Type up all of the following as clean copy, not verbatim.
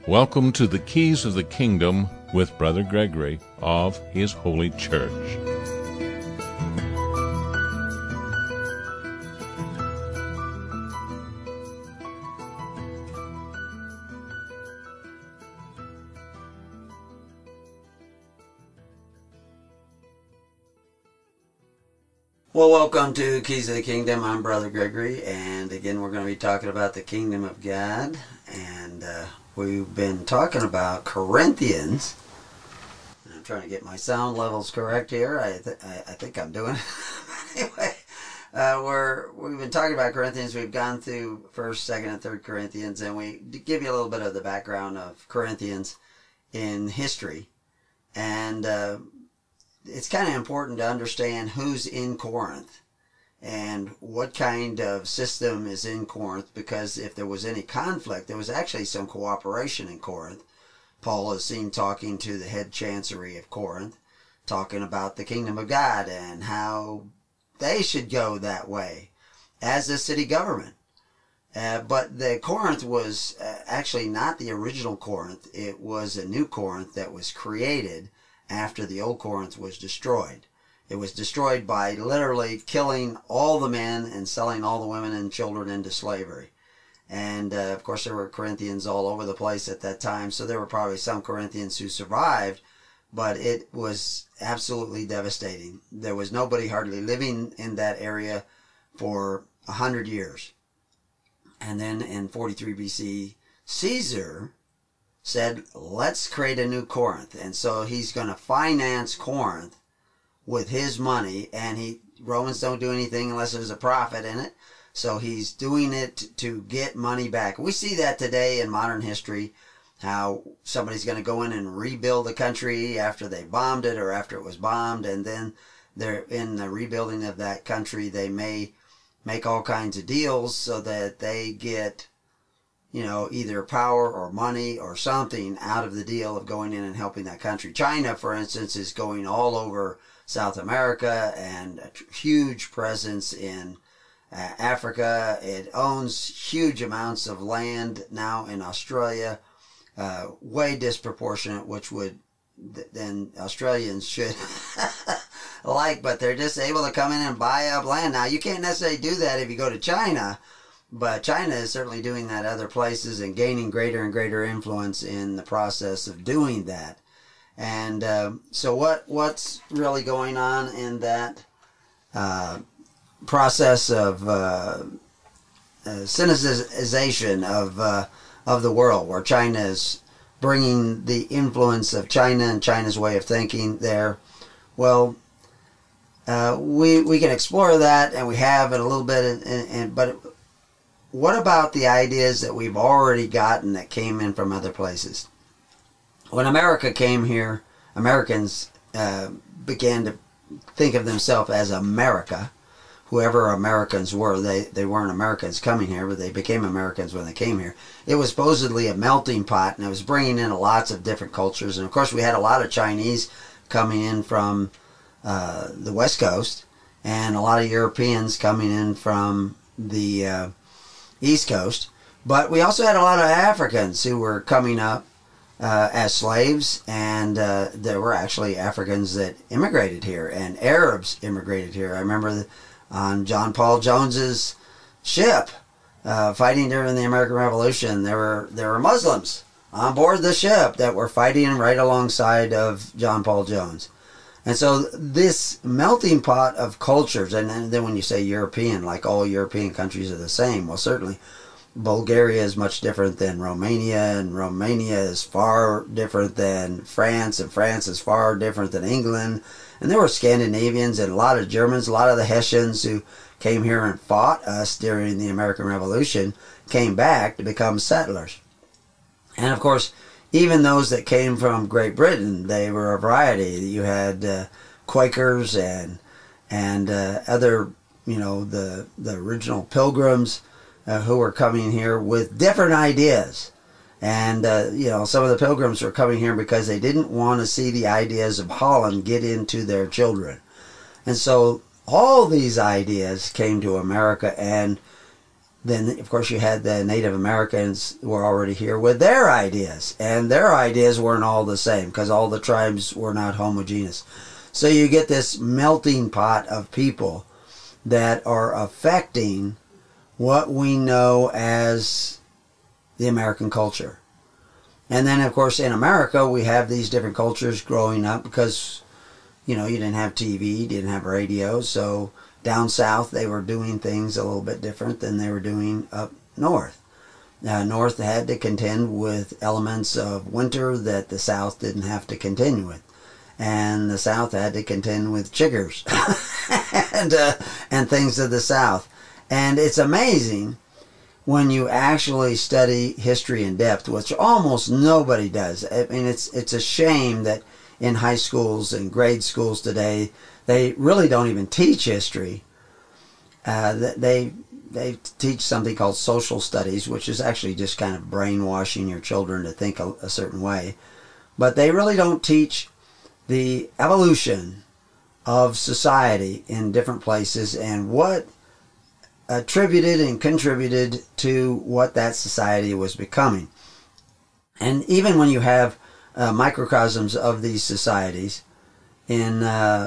Welcome to the Keys of the Kingdom with Brother Gregory of His Holy Church. Well, welcome to Keys of the Kingdom. I'm Brother Gregory, and again we're going to be talking about the Kingdom of God, and we've been talking about Corinthians. I'm trying to get my sound levels correct here. I think I'm doing it. Anyway, we've been talking about Corinthians. We've gone through 1st, 2nd, and 3rd Corinthians, and we give you a little bit of the background of Corinthians in history, and it's kind of important to understand who's in Corinth and what kind of system is in Corinth, because if there was any conflict, there was actually some cooperation in Corinth. Paul is seen talking to the head chancery of Corinth, talking about the kingdom of God and how they should go that way as a city government. But the Corinth was actually not the original Corinth. It was a new Corinth that was created after the old Corinth was destroyed. It was destroyed by literally killing all the men and selling all the women and children into slavery. And of course there were Corinthians all over the place at that time, so there were probably some Corinthians who survived, but it was absolutely devastating. There was nobody hardly living in that area for 100 years. And then in 43 BC, Caesar said, let's create a new Corinth. And so he's going to finance Corinth with his money, and Romans don't do anything unless there's a profit in it. So he's doing it to get money back. We see that today in modern history, how somebody's going to go in and rebuild the country after they bombed it or after it was bombed, and then they're in the rebuilding of that country, they may make all kinds of deals so that they get, either power or money or something out of the deal of going in and helping that country. China, for instance, is going all over South America and a huge presence in Africa. It owns huge amounts of land now in Australia, way disproportionate, which would then Australians should like, but they're just able to come in and buy up land. Now, you can't necessarily do that if you go to China, but China is certainly doing that other places and gaining greater and greater influence in the process of doing that. And so what's really going on in that process of Sinicization of the world, where China is bringing the influence of China and China's way of thinking there? Well, we can explore that, and we have it a little bit, but what about the ideas that we've already gotten that came in from other places? When America came here, Americans began to think of themselves as America. Whoever Americans were, they weren't Americans coming here, but they became Americans when they came here. It was supposedly a melting pot, and it was bringing in lots of different cultures. And of course, we had a lot of Chinese coming in from the West Coast, and a lot of Europeans coming in from the East Coast. But we also had a lot of Africans who were coming up as slaves, and there were actually Africans that immigrated here, and Arabs immigrated here. I remember on John Paul Jones's ship fighting during the American Revolution, there were Muslims on board the ship that were fighting right alongside of John Paul Jones. And so this melting pot of cultures, and then when you say European, like all European countries are the same, well, certainly Bulgaria is much different than Romania, and Romania is far different than France, and France is far different than England. And there were Scandinavians and a lot of Germans, a lot of the Hessians who came here and fought us during the American Revolution, came back to become settlers. And of course, even those that came from Great Britain, they were a variety. You had Quakers and other, the original Pilgrims who were coming here with different ideas. And, some of the Pilgrims were coming here because they didn't want to see the ideas of Holland get into their children. And so all these ideas came to America, and then of course you had the Native Americans were already here with their ideas, and their ideas weren't all the same because all the tribes were not homogeneous. So you get this melting pot of people that are affecting what we know as the American culture. And then of course in America we have these different cultures growing up because you didn't have TV, you didn't have radio, so down south, they were doing things a little bit different than they were doing up north. North had to contend with elements of winter that the south didn't have to contend with. And the south had to contend with chiggers and things of the south. And it's amazing when you actually study history in depth, which almost nobody does. I mean, it's a shame that in high schools and grade schools today, they really don't even teach history. They teach something called social studies, which is actually just kind of brainwashing your children to think a certain way. But they really don't teach the evolution of society in different places and what attributed and contributed to what that society was becoming. And even when you have microcosms of these societies in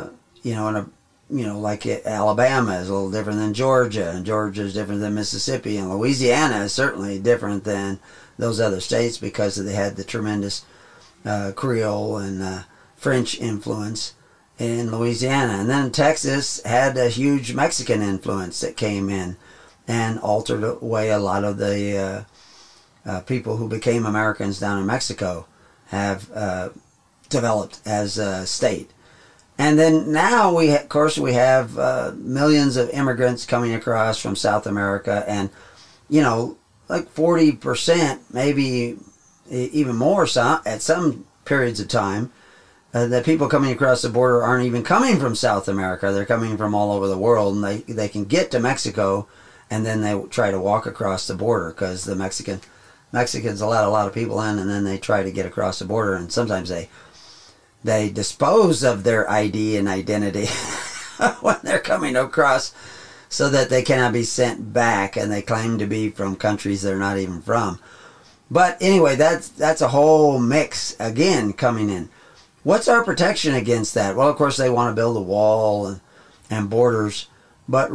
like Alabama is a little different than Georgia, and Georgia is different than Mississippi, and Louisiana is certainly different than those other states because they had the tremendous Creole and French influence in Louisiana. And then Texas had a huge Mexican influence that came in and altered away a lot of the people who became Americans down in Mexico have developed as a state. And then now we have millions of immigrants coming across from South America, and like 40%, maybe even more at some periods of time, the people coming across the border aren't even coming from South America. They're coming from all over the world, and they can get to Mexico, and then they try to walk across the border because the Mexicans let a lot of people in, and then they try to get across the border, and sometimes they dispose of their ID and identity when they're coming across so that they cannot be sent back, and they claim to be from countries they're not even from. But anyway, that's a whole mix again coming in. What's our protection against that? Well, of course, they want to build a wall and borders, but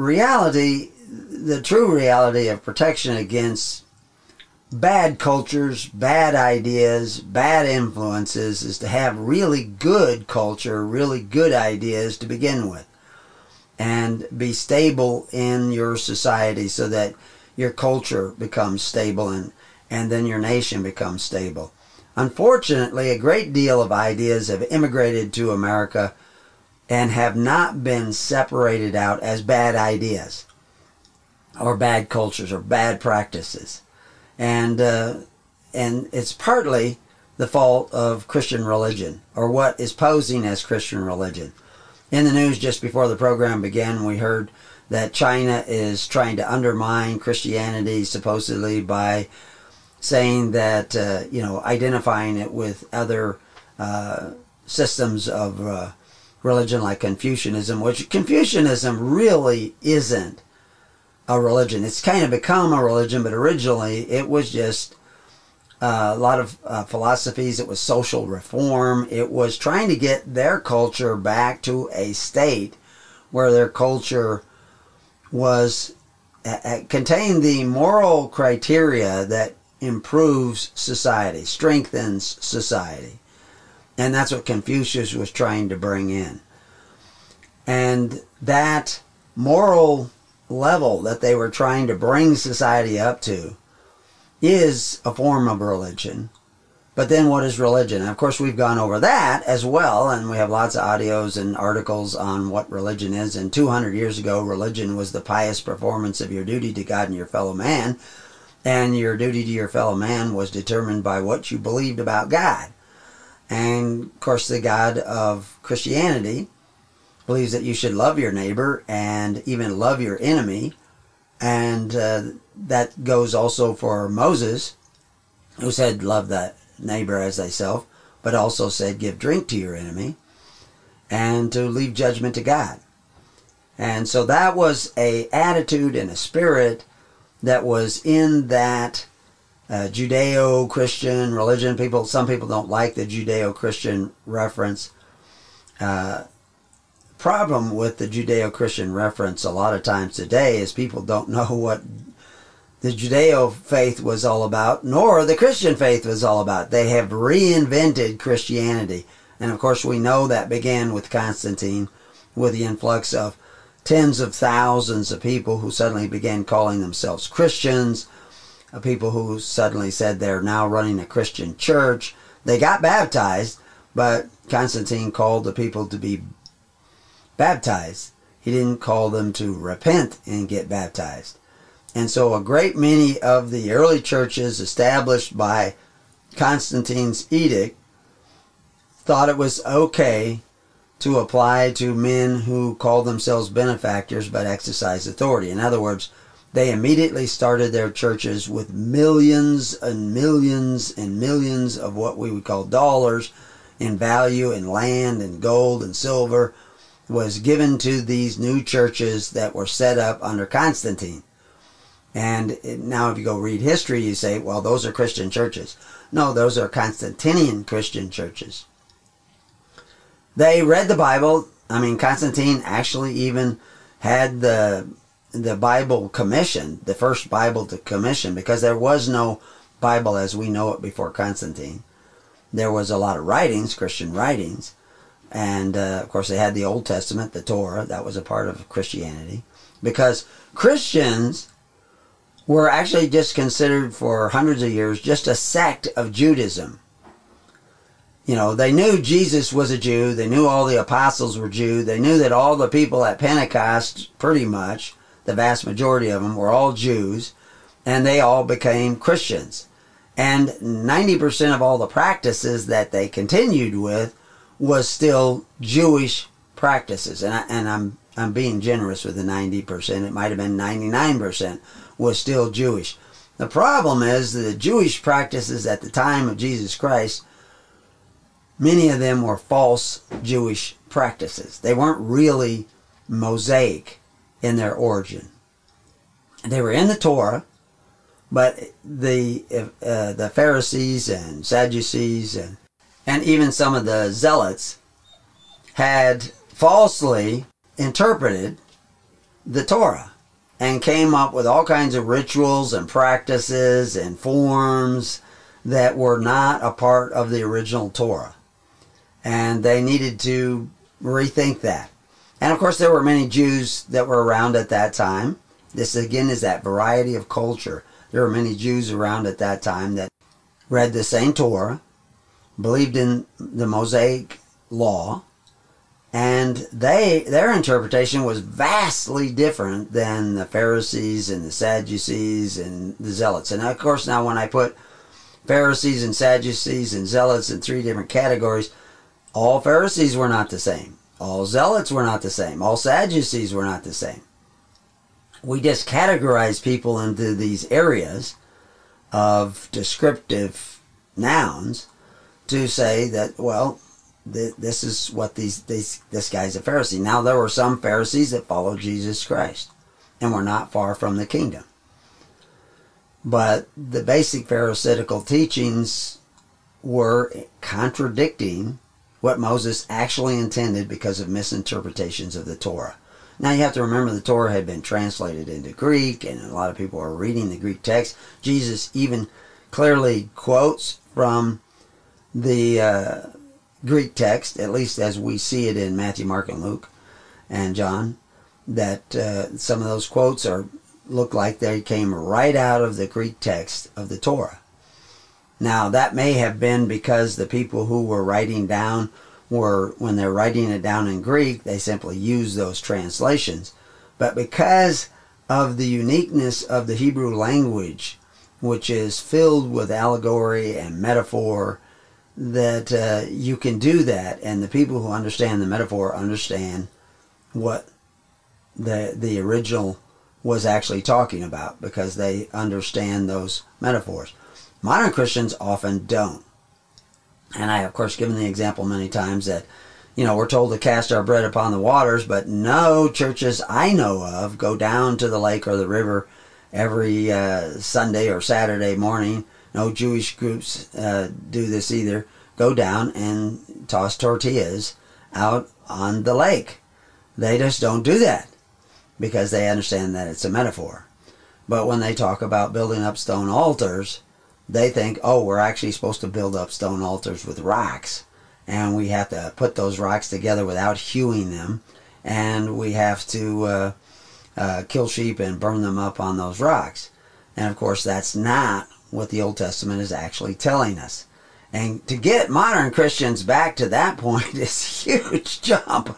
the true reality of protection against bad cultures, bad ideas, bad influences is to have really good culture, really good ideas to begin with, and be stable in your society so that your culture becomes stable and then your nation becomes stable. Unfortunately, a great deal of ideas have immigrated to America and have not been separated out as bad ideas or bad cultures or bad practices. And it's partly the fault of Christian religion, or what is posing as Christian religion. In the news just before the program began, we heard that China is trying to undermine Christianity supposedly by saying that, identifying it with other systems of religion like Confucianism, which Confucianism really isn't a religion. It's kind of become a religion, but originally it was just a lot of philosophies. It was social reform. It was trying to get their culture back to a state where their culture was contained the moral criteria that improves society, strengthens society. And that's what Confucius was trying to bring in. And that moral level that they were trying to bring society up to is a form of religion. But then what is religion? And of course, we've gone over that as well, and we have lots of audios and articles on what religion is. And 200 years ago, religion was the pious performance of your duty to God and your fellow man. And your duty to your fellow man was determined by what you believed about God. And of course, the God of Christianity believes that you should love your neighbor and even love your enemy. And that goes also for Moses, who said love that neighbor as thyself, but also said give drink to your enemy and to leave judgment to God. And so that was a attitude and a spirit that was in that Judeo-Christian religion. Some people don't like the Judeo-Christian reference. Problem with the Judeo-Christian reference a lot of times today is people don't know what the Judeo faith was all about, nor the Christian faith was all about. They have reinvented Christianity. And of course we know that began with Constantine, with the influx of tens of thousands of people who suddenly began calling themselves Christians, people who suddenly said they're now running a Christian church. They got baptized, but Constantine called the people to be baptized. He didn't call them to repent and get baptized. And so a great many of the early churches established by Constantine's edict thought it was okay to apply to men who called themselves benefactors but exercised authority. In other words, they immediately started their churches with millions and millions and millions of what we would call dollars in value, in land and gold and silver, was given to these new churches that were set up under Constantine. And now if you go read history, you say, well, those are Christian churches. No, those are Constantinian Christian churches. They read the Bible. I mean, Constantine actually even had the Bible commissioned, the first Bible to commission, because there was no Bible as we know it before Constantine. There was a lot of writings, Christian writings, and of course they had the Old Testament, the Torah, that was a part of Christianity, because Christians were actually just considered for hundreds of years just a sect of Judaism. You know, they knew Jesus was a Jew, they knew all the apostles were Jew, they knew that all the people at Pentecost, pretty much, the vast majority of them were all Jews, and they all became Christians. And 90% of all the practices that they continued with was still Jewish practices. And I'm being generous with the 90%. It might have been 99% was still Jewish. The problem is that the Jewish practices at the time of Jesus Christ, many of them were false Jewish practices. They weren't really Mosaic in their origin. They were in the Torah, but the Pharisees and Sadducees and even some of the Zealots had falsely interpreted the Torah and came up with all kinds of rituals and practices and forms that were not a part of the original Torah. And they needed to rethink that. And of course there were many Jews that were around at that time. This again is that variety of culture. There were many Jews around at that time that read the same Torah, believed in the Mosaic law, and their interpretation was vastly different than the Pharisees and the Sadducees and the Zealots. And of course now when I put Pharisees and Sadducees and Zealots in three different categories, all Pharisees were not the same. All Zealots were not the same. All Sadducees were not the same. We just categorize people into these areas of descriptive nouns to say that, well, this is what this guy's a Pharisee. Now, there were some Pharisees that followed Jesus Christ and were not far from the kingdom. But the basic Pharisaical teachings were contradicting what Moses actually intended because of misinterpretations of the Torah. Now you have to remember the Torah had been translated into Greek, and a lot of people are reading the Greek text. Jesus even clearly quotes from the Greek text, at least as we see it in Matthew, Mark, and Luke, and John, that some of those quotes look like they came right out of the Greek text of the Torah. Now that may have been because the people who were writing down when they're writing it down in Greek, they simply use those translations. But because of the uniqueness of the Hebrew language, which is filled with allegory and metaphor, that you can do that, and the people who understand the metaphor understand what the original was actually talking about, because they understand those metaphors. Modern Christians often don't. And I, of course, given the example many times that, we're told to cast our bread upon the waters, but no churches I know of go down to the lake or the river every Sunday or Saturday morning. No Jewish groups do this either. Go down and toss tortillas out on the lake. They just don't do that because they understand that it's a metaphor. But when they talk about building up stone altars, they think, oh, we're actually supposed to build up stone altars with rocks. And we have to put those rocks together without hewing them. And we have to kill sheep and burn them up on those rocks. And of course, that's not what the Old Testament is actually telling us. And to get modern Christians back to that point is a huge jump.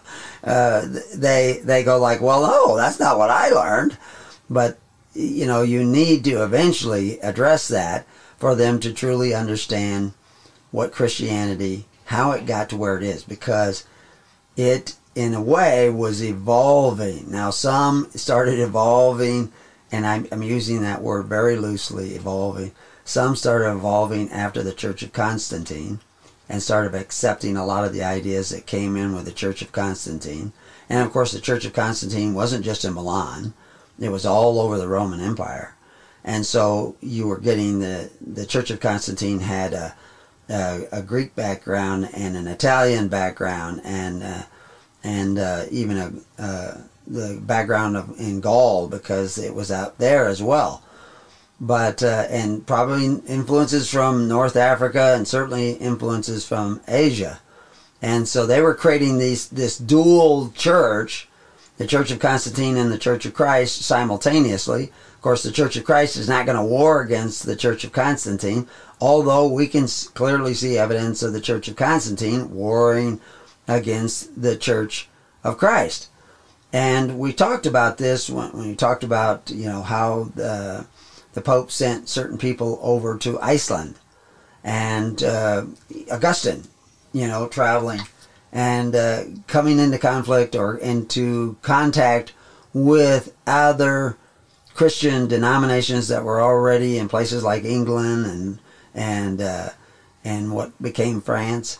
They go like, well, no, that's not what I learned. But, you know, you need to eventually address that for them to truly understand what Christianity, how it got to where it is. Because it, in a way, was evolving. Now, some started evolving, and I'm using that word very loosely, evolving. Some started evolving after the Church of Constantine and started accepting a lot of the ideas that came in with the Church of Constantine. And of course, the Church of Constantine wasn't just in Milan. It was all over the Roman Empire. And so you were getting the Church of Constantine had a Greek background and an Italian background and even the background in Gaul, because it was out there as well. But and probably influences from North Africa and certainly influences from Asia. And so they were creating this dual church, the Church of Constantine and the Church of Christ, simultaneously. Of course, the Church of Christ is not going to war against the Church of Constantine, although we can clearly see evidence of the Church of Constantine warring against the Church of Christ. And we talked about this when we talked about, you know, how the Pope sent certain people over to Iceland, and Augustine, you know, traveling and coming into conflict or into contact with other Christian denominations that were already in places like England and what became France.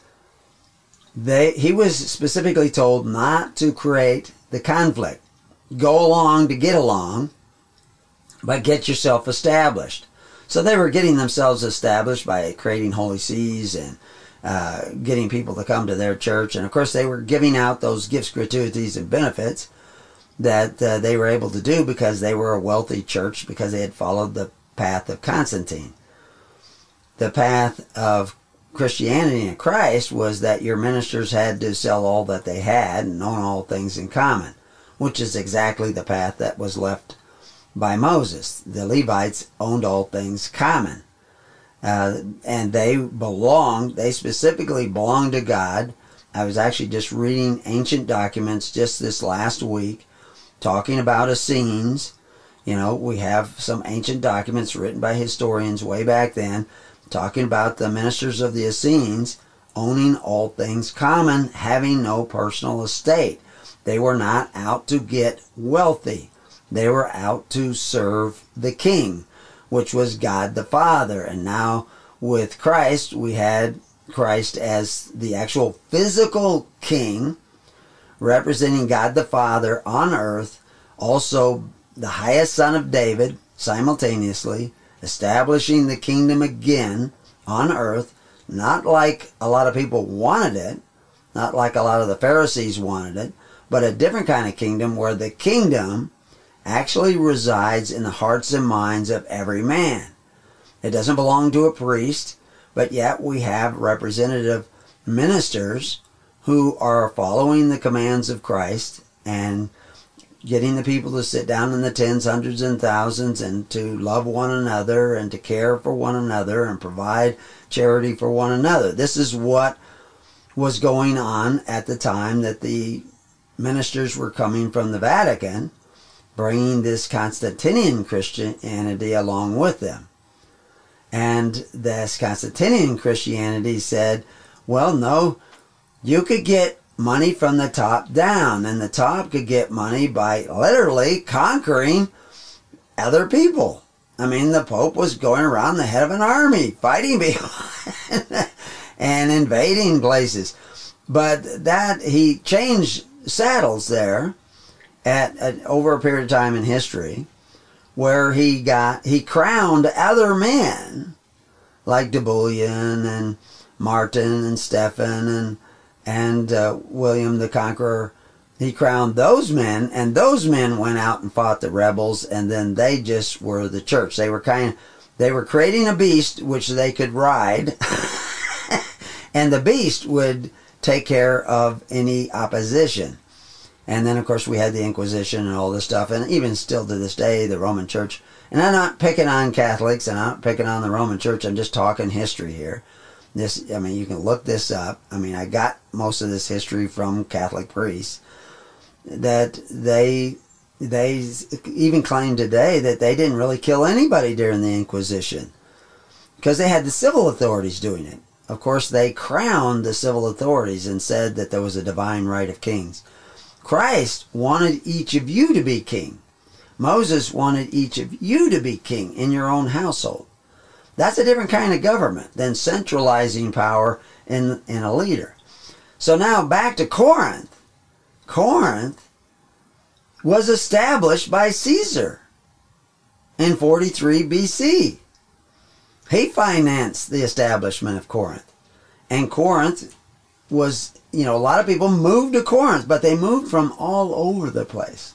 He was specifically told not to create the conflict. Go along to get along, but get yourself established. So they were getting themselves established by creating holy sees and getting people to come to their church. And of course they were giving out those gifts, gratuities, and benefits that they were able to do because they were a wealthy church, because they had followed the path of Constantine. The path of Christianity and Christ was that your ministers had to sell all that they had and own all things in common, which is exactly the path that was left by Moses. The Levites owned all things common. And they specifically belonged to God. I was actually just reading ancient documents just this last week talking about Essenes. You know, we have some ancient documents written by historians way back then talking about the ministers of the Essenes owning all things common, having no personal estate. They were not out to get wealthy. They were out to serve the king, which was God the Father. And now with Christ, we had Christ as the actual physical king, representing God the Father on earth, also the highest son of David, simultaneously, establishing the kingdom again on earth, not like a lot of people wanted it, not like a lot of the Pharisees wanted it, but a different kind of kingdom where the kingdom actually resides in the hearts and minds of every man. It doesn't belong to a priest, but yet we have representative ministers who are following the commands of Christ and getting the people to sit down in the tens, hundreds, and thousands and to love one another and to care for one another and provide charity for one another. This is what was going on at the time that the ministers were coming from the Vatican, bringing this Constantinian Christianity along with them. And this Constantinian Christianity said, well, no, you could get money from the top down, and the top could get money by literally conquering other people. I mean, the Pope was going around the head of an army, fighting people and invading places. But that he changed saddles there at over a period of time in history, where he crowned other men like Dubullion and Martin and Stephen and William the Conqueror. He crowned those men, and those men went out and fought the rebels, and then they just were the church. They were creating a beast which they could ride, and the beast would take care of any opposition. And then, of course, we had the Inquisition and all this stuff, and even still to this day, the Roman Church. And I'm not picking on Catholics, and I'm not picking on the Roman Church. I'm just talking history here. You can look this up. I got most of this history from Catholic priests. That they even claim today that they didn't really kill anybody during the Inquisition because they had the civil authorities doing it. Of course, they crowned the civil authorities and said that there was a divine right of kings. Christ wanted each of you to be king. Moses wanted each of you to be king in your own household. That's a different kind of government than centralizing power in a leader. So now back to Corinth. Corinth was established by Caesar in 43 BC. He financed the establishment of Corinth. And Corinth was, a lot of people moved to Corinth, but they moved from all over the place.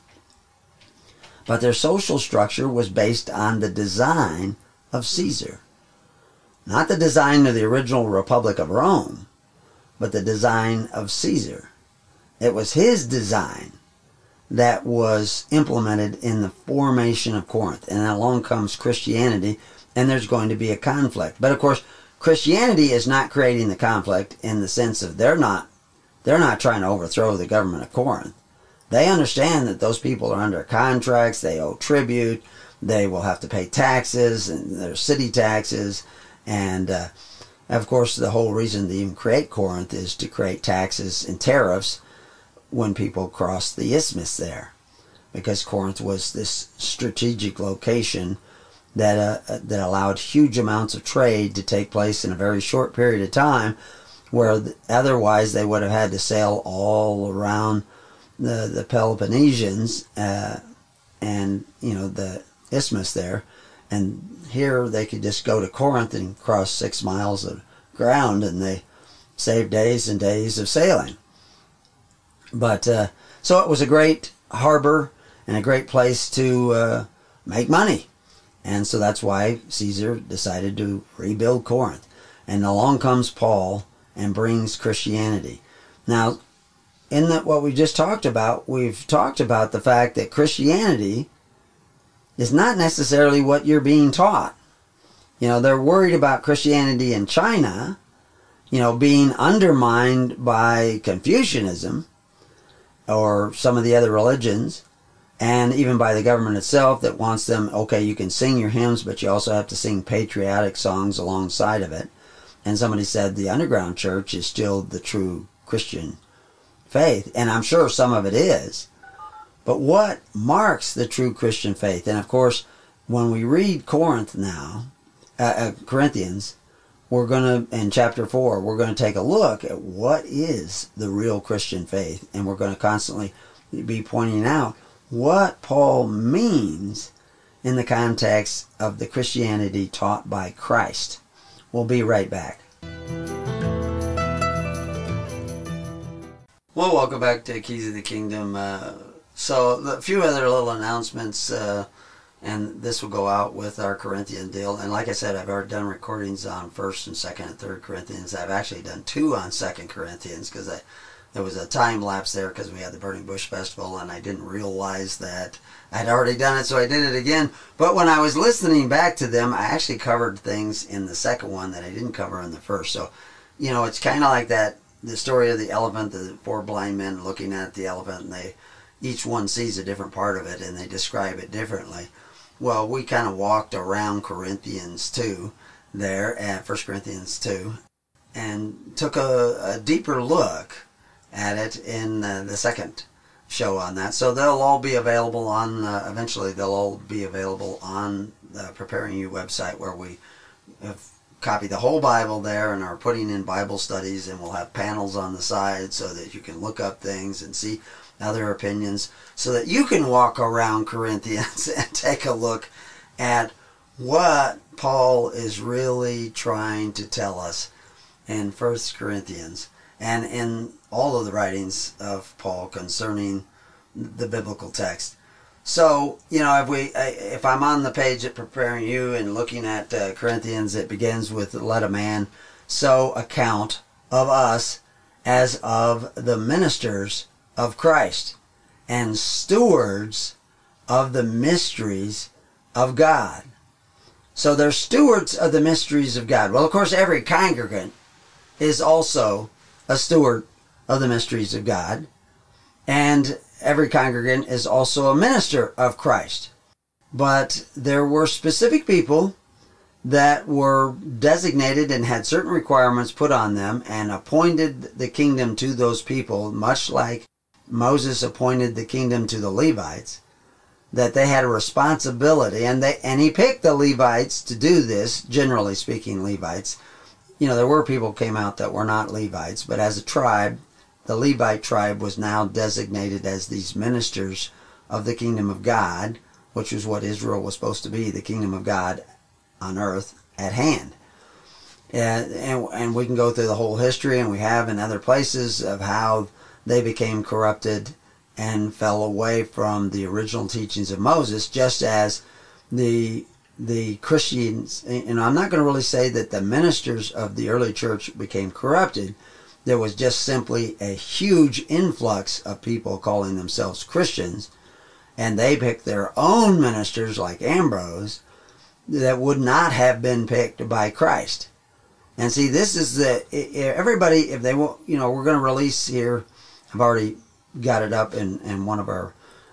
But their social structure was based on the design of Caesar. Not the design of the original Republic of Rome, but the design of Caesar. It was his design that was implemented in the formation of Corinth. And then along comes Christianity, and there's going to be a conflict. But of course, Christianity is not creating the conflict in the sense of they're not trying to overthrow the government of Corinth. They understand that those people are under contracts, they owe tribute, they will have to pay taxes, and their city taxes. And of course, the whole reason to even create Corinth is to create taxes and tariffs when people cross the isthmus there, because Corinth was this strategic location that allowed huge amounts of trade to take place in a very short period of time, where otherwise they would have had to sail all around the Peloponnesians and the isthmus there, and here they could just go to Corinth and cross 6 miles of ground, and they saved days and days of sailing. But so it was a great harbor and a great place to make money. And so that's why Caesar decided to rebuild Corinth. And along comes Paul and brings Christianity. Now, in what we just talked about, we've talked about the fact that Christianity is not necessarily what you're being taught. They're worried about Christianity in China, being undermined by Confucianism or some of the other religions, and even by the government itself that wants them, okay, you can sing your hymns, but you also have to sing patriotic songs alongside of it. And somebody said the underground church is still the true Christian faith, and I'm sure some of it is. But what marks the true Christian faith? And of course, when we read Corinthians, we're going to, in chapter 4, we're going to take a look at what is the real Christian faith. And we're going to constantly be pointing out what Paul means in the context of the Christianity taught by Christ. We'll be right back. Well, welcome back to Keys of the Kingdom. So a few other little announcements, and this will go out with our Corinthian deal. And like I said, I've already done recordings on 1st and 2nd and 3rd Corinthians. I've actually done 2 on 2nd Corinthians because there was a time lapse there because we had the Burning Bush Festival, and I didn't realize that I'd already done it, so I did it again. But when I was listening back to them, I actually covered things in the second one that I didn't cover in the first. So, it's kind of like that, the story of the elephant, the 4 blind men looking at the elephant, and each one sees a different part of it, and they describe it differently. Well, we kind of walked around Corinthians 2 there at 1 Corinthians 2 and took a deeper look at it in the second show on that. So they'll all be available on, eventually they'll all be available on the Preparing You website, where we have copied the whole Bible there and are putting in Bible studies, and we'll have panels on the side so that you can look up things and see other opinions, so that you can walk around Corinthians and take a look at what Paul is really trying to tell us in 1 Corinthians and in all of the writings of Paul concerning the biblical text. So, if I'm on the page at Preparing You and looking at Corinthians, it begins with, "Let a man so account of us as of the ministers of Christ and stewards of the mysteries of God." So they're stewards of the mysteries of God. Well, of course, every congregant is also a steward of the mysteries of God. And every congregant is also a minister of Christ. But there were specific people that were designated and had certain requirements put on them and appointed the kingdom to those people, much like Moses appointed the kingdom to the Levites, that they had a responsibility, and he picked the Levites to do this, generally speaking, Levites. There were people who came out that were not Levites, but as a tribe, the Levite tribe was now designated as these ministers of the kingdom of God, which was what Israel was supposed to be, the kingdom of God on earth at hand. And we can go through the whole history, and we have in other places, of how they became corrupted and fell away from the original teachings of Moses, just as the Christians. I'm not going to really say that the ministers of the early church became corrupted. There was just simply a huge influx of people calling themselves Christians, and they picked their own ministers like Ambrose that would not have been picked by Christ. And see, this is everybody, if they will, we're going to release here, I've already got it up in one of our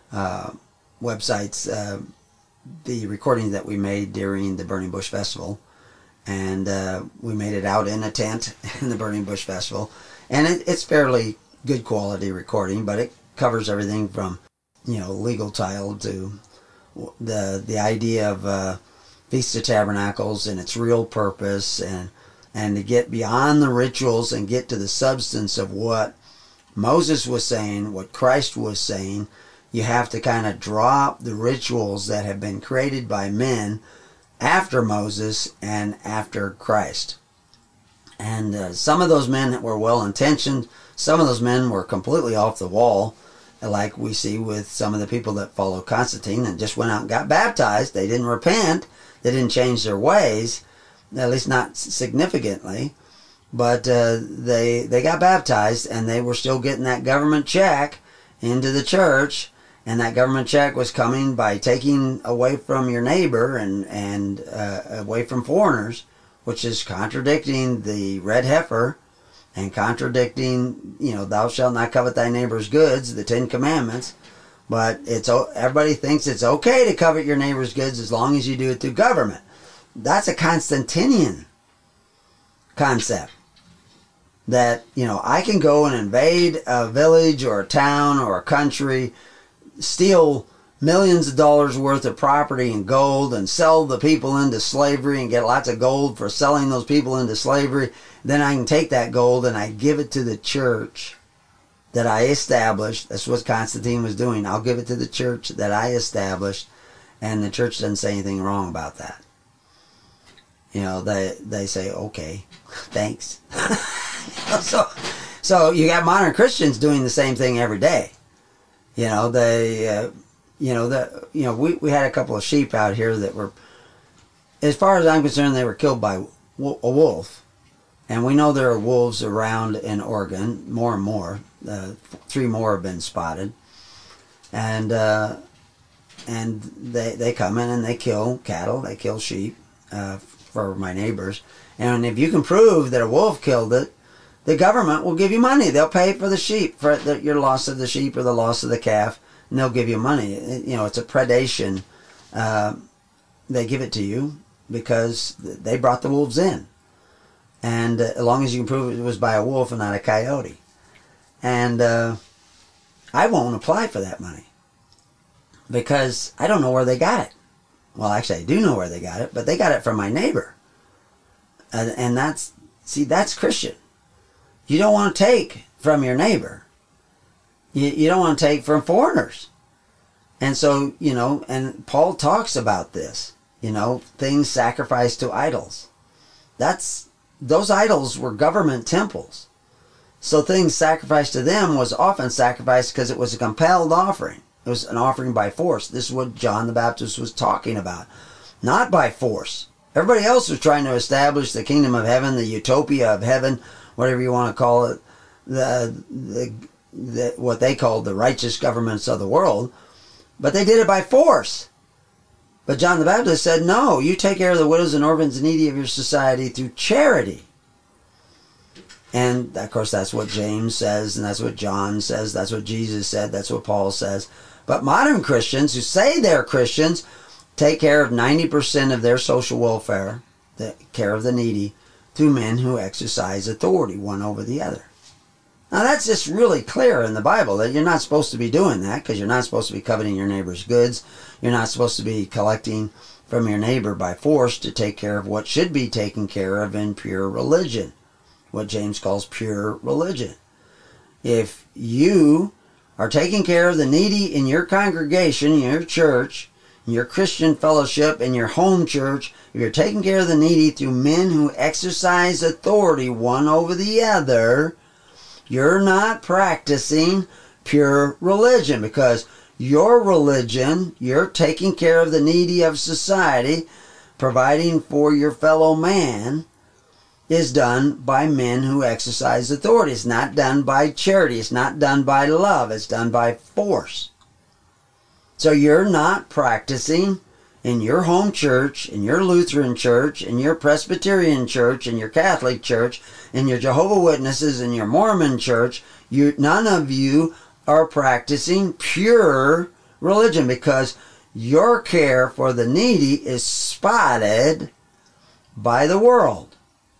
websites, the recording that we made during the Burning Bush Festival. And we made it out in a tent in the Burning Bush Festival. And it's fairly good quality recording, but it covers everything from, legal title to the idea of Feast of Tabernacles and its real purpose, and to get beyond the rituals and get to the substance of what Moses was saying, what Christ was saying. You have to kind of drop the rituals that have been created by men after Moses and after Christ. And some of those men were well-intentioned. Some of those men were completely off the wall, like we see with some of the people that followed Constantine and just went out and got baptized. They didn't repent. They didn't change their ways, at least not significantly. But they got baptized, and they were still getting that government check into the church. And that government check was coming by taking away from your neighbor and away from foreigners, which is contradicting the red heifer and contradicting, thou shalt not covet thy neighbor's goods, the 10 Commandments. But everybody thinks it's okay to covet your neighbor's goods as long as you do it through government. That's a Constantinian concept. That, I can go and invade a village or a town or a country, steal millions of dollars worth of property and gold, and sell the people into slavery and get lots of gold for selling those people into slavery. Then I can take that gold and I give it to the church that I established. That's what Constantine was doing. I'll give it to the church that I established, and the church doesn't say anything wrong about that. They say, okay, thanks. So you got modern Christians doing the same thing every day. We had a couple of sheep out here that were, as far as I'm concerned, they were killed by a wolf. And we know there are wolves around in Oregon, more and more. 3 more have been spotted. And they come in and they kill cattle, they kill sheep for my neighbors. And if you can prove that a wolf killed it, the government will give you money. They'll pay for the sheep, for your loss of the sheep or the loss of the calf, and they'll give you money. It's a predation. They give it to you because they brought the wolves in. And as long as you can prove it was by a wolf and not a coyote. And I won't apply for that money because I don't know where they got it. Well, actually, I do know where they got it, but they got it from my neighbor. And that's Christian. You don't want to take from your neighbor. You don't want to take from foreigners. And so, and Paul talks about this, things sacrificed to idols. Those idols were government temples. So things sacrificed to them was often sacrificed because it was a compelled offering. It was an offering by force. This is what John the Baptist was talking about. Not by force. Everybody else was trying to establish the kingdom of heaven, the utopia of heaven, whatever you want to call it, what they called the righteous governments of the world. But they did it by force. But John the Baptist said, no, you take care of the widows and orphans and needy of your society through charity. And, of course, that's what James says, and that's what John says, that's what Jesus said, that's what Paul says. But modern Christians who say they're Christians take care of 90% of their social welfare, the care of the needy, through men who exercise authority one over the other. Now, that's just really clear in the Bible that you're not supposed to be doing that, because you're not supposed to be coveting your neighbor's goods. You're not supposed to be collecting from your neighbor by force to take care of what should be taken care of in pure religion, what James calls pure religion. If you are taking care of the needy in your congregation, in your church, in your Christian fellowship, in your home church, if you're taking care of the needy through men who exercise authority one over the other, you're not practicing pure religion, because your religion, you're taking care of the needy of society, providing for your fellow man, is done by men who exercise authority. It's not done by charity. It's not done by love. It's done by force. So you're not practicing in your home church, in your Lutheran church, in your Presbyterian church, in your Catholic church, in your Jehovah's Witnesses, in your Mormon church. None of you are practicing pure religion, because your care for the needy is spotted by the world.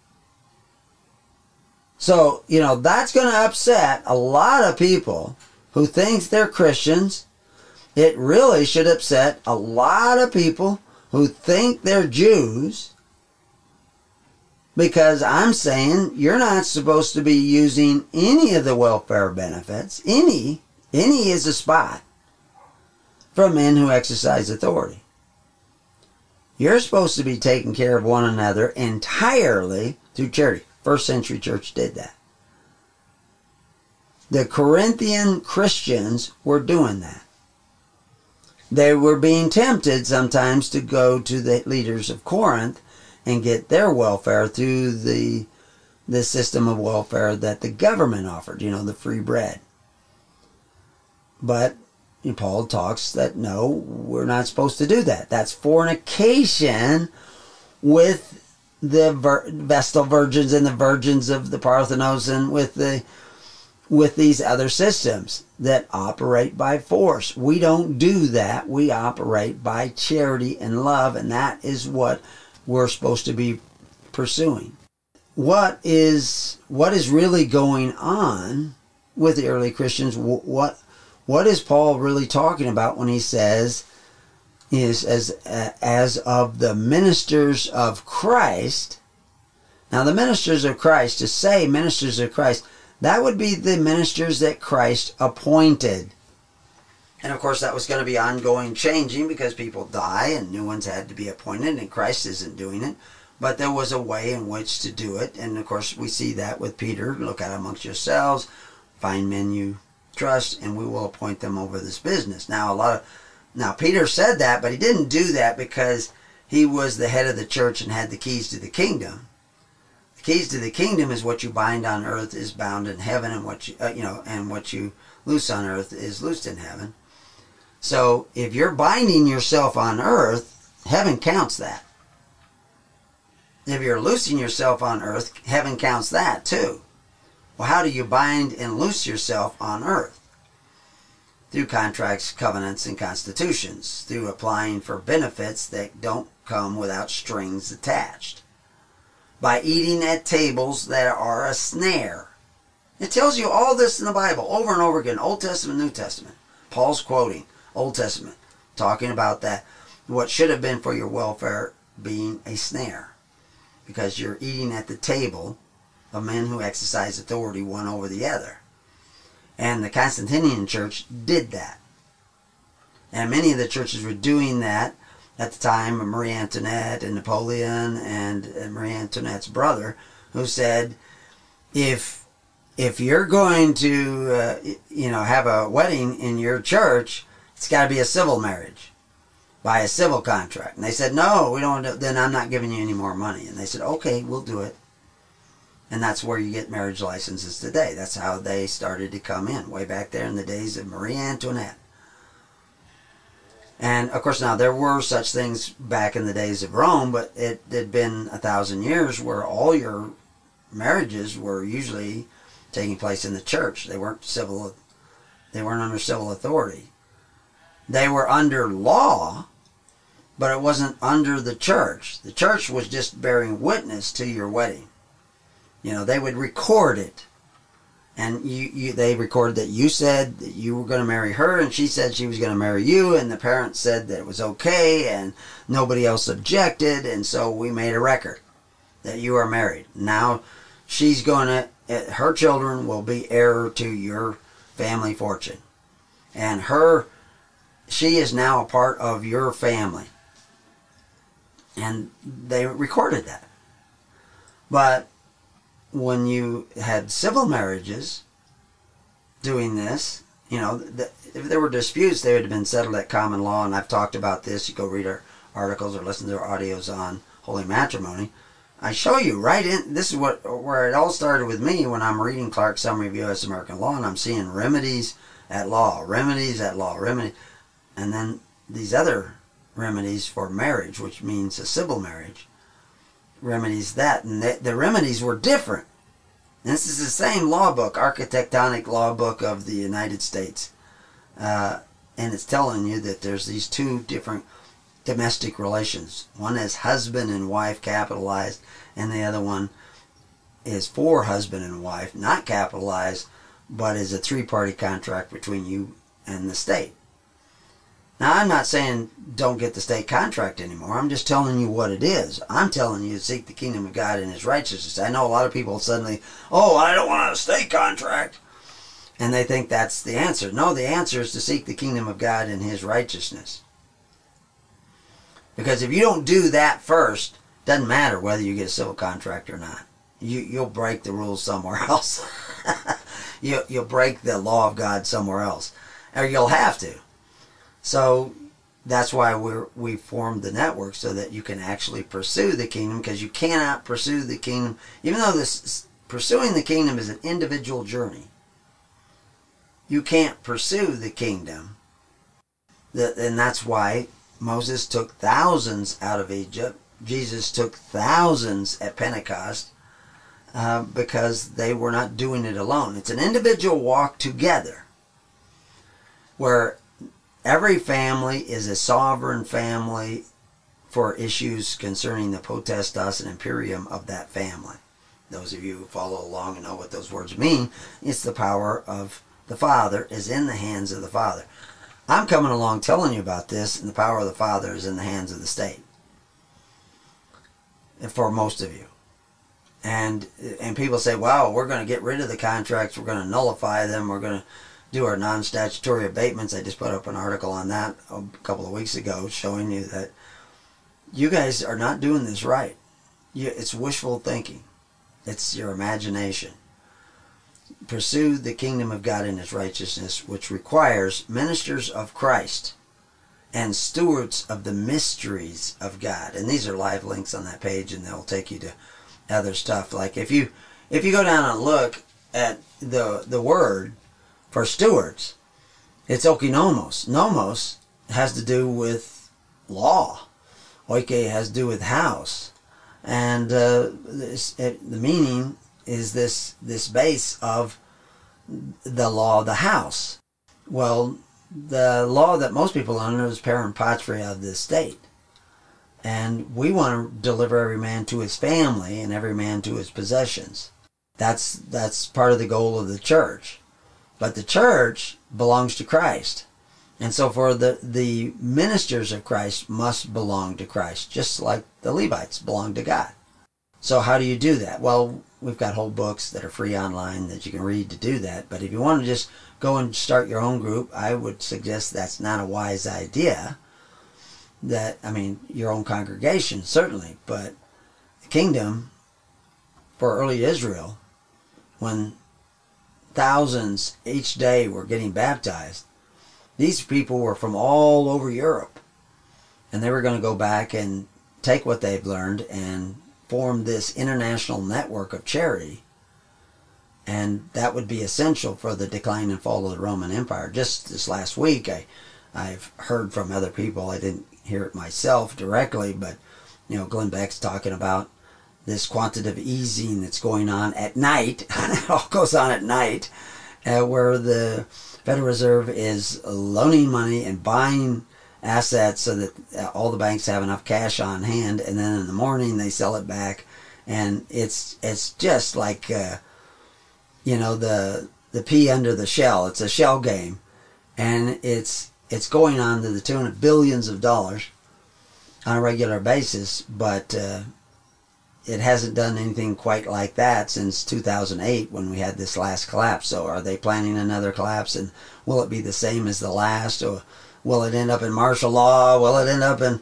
So, that's going to upset a lot of people who think they're Christians. It really should upset a lot of people who think they're Jews, because I'm saying you're not supposed to be using any of the welfare benefits. Any is a spot from men who exercise authority. You're supposed to be taking care of one another entirely through charity. First century church did that. The Corinthian Christians were doing that. They were being tempted sometimes to go to the leaders of Corinth and get their welfare through the system of welfare that the government offered, the free bread. But Paul talks that no, we're not supposed to do that. That's fornication with the Vestal virgins and the virgins of the Parthenos, and with these other systems that operate by force. We don't do that. We operate by charity and love, and that is what we're supposed to be pursuing. What is really going on with the early Christians? What is Paul really talking about when he says, as of the ministers of Christ? Now, the ministers of Christ, to say ministers of Christ, that would be the ministers that Christ appointed. And of course, that was going to be ongoing changing, because people die and new ones had to be appointed, and Christ isn't doing it. But there was a way in which to do it. And of course, we see that with Peter. Look out amongst yourselves, find men you trust, and we will appoint them over this business. Now, Peter said that, but he didn't do that because he was the head of the church and had the keys to the kingdom. The keys to the kingdom is what you bind on earth is bound in heaven, and what you loose on earth is loosed in heaven. So if you're binding yourself on earth, heaven counts that. If you're loosing yourself on earth, heaven counts that too. Well, how do you bind and loose yourself on earth? Through contracts, covenants, and constitutions. Through applying for benefits that don't come without strings attached. By eating at tables that are a snare. It tells you all this in the Bible over and over again. Old Testament, New Testament. Paul's quoting Old Testament, talking about that, what should have been for your welfare being a snare. Because you're eating at the table of men who exercise authority one over the other. And the Constantinian church did that. And many of the churches were doing that at the time of Marie Antoinette and Napoleon and Marie Antoinette's brother, who said, if you're going to have a wedding in your church, it's got to be a civil marriage by a civil contract. And they said, no, we don't. Then I'm not giving you any more money. And they said, okay, we'll do it. And that's where you get marriage licenses today. That's how they started to come in, way back there in the days of Marie Antoinette. And, of course, now there were such things back in the days of Rome, but it had been 1,000 years where all your marriages were usually taking place in the church. They weren't under civil authority. They were under law, but it wasn't under the church. The church was just bearing witness to your wedding. They would record it. And they recorded that you said that you were going to marry her, and she said she was going to marry you, and the parents said that it was okay, and nobody else objected, and so we made a record that you are married. Now, she's going to, her children will be heir to your family fortune. And she is now a part of your family. And they recorded that. But when you had civil marriages doing this, if there were disputes, they would have been settled at common law. And I've talked about this. You go read our articles or listen to our audios on holy matrimony. I show you this is where it all started with me when I'm reading Clark's Summary of U.S. American Law, and I'm seeing remedies at law, and then these other remedies for marriage, which means a civil marriage. Remedies that, and the remedies were different. And this is the same law book, Architectonic Law Book of the United States, and it's telling you that there's these two different domestic relations. One is husband and wife capitalized, and the other one is for husband and wife, not capitalized, but is a three-party contract between you and the state. Now, I'm not saying don't get the state contract anymore. I'm just telling you what it is. I'm telling you to seek the kingdom of God and His righteousness. I know a lot of people suddenly, I don't want a state contract. And they think that's the answer. No, the answer is to seek the kingdom of God and His righteousness. Because if you don't do that first, it doesn't matter whether you get a civil contract or not. You'll break the rules somewhere else. You'll break the law of God somewhere else. Or you'll have to. So that's why we formed the network, so that you can actually pursue the kingdom, because you cannot pursue the kingdom, even though pursuing the kingdom is an individual journey. You can't pursue the kingdom. And that's why Moses took thousands out of Egypt. Jesus took thousands at Pentecost, because they were not doing it alone. It's an individual walk together, where every family is a sovereign family for issues concerning the potestas and imperium of that family. Those of you who follow along and know what those words mean, it's the power of the Father is in the hands of the Father. I'm coming along telling you about this, and the power of the Father is in the hands of the state. For most of you. And people say, wow, we're going to get rid of the contracts, we're going to nullify them, we're going to do our non-statutory abatements. I just put up an article on that a couple of weeks ago showing you that you guys are not doing this right. It's wishful thinking. It's your imagination. Pursue the kingdom of God and His righteousness, which requires ministers of Christ and stewards of the mysteries of God. And these are live links on that page, and they'll take you to other stuff. Like if you go down and look at the word for stewards, it's oikonomos. Nomos has to do with law. Oike has to do with house. And the meaning is this base of the law of the house. Well, the law that most people under is parent patria of the state. And we want to deliver every man to his family and every man to his possessions. That's part of the goal of the church. But the church belongs to Christ. And so for the ministers of Christ must belong to Christ, just like the Levites belong to God. So how do you do that? Well, we've got whole books that are free online that you can read to do that. But if you want to just go and start your own group, I would suggest that's not a wise idea. Your own congregation, certainly, but the kingdom for early Israel, when thousands each day were getting baptized, these people were from all over Europe, and they were going to go back and take what they've learned and form this international network of charity, and that would be essential for the decline and fall of the Roman Empire. Just this last week, I've heard from other people, I didn't hear it myself directly, but Glenn Beck's talking about this quantitative easing that's going on at night. It all goes on at night, where the Federal Reserve is loaning money and buying assets so that all the banks have enough cash on hand, and then in the morning they sell it back, and it's just like the pea under the shell. It's a shell game, and it's going on to the tune of billions of dollars on a regular basis, but it hasn't done anything quite like that since 2008 when we had this last collapse. So are they planning another collapse, and will it be the same as the last, or will it end up in martial law? Will it end up in,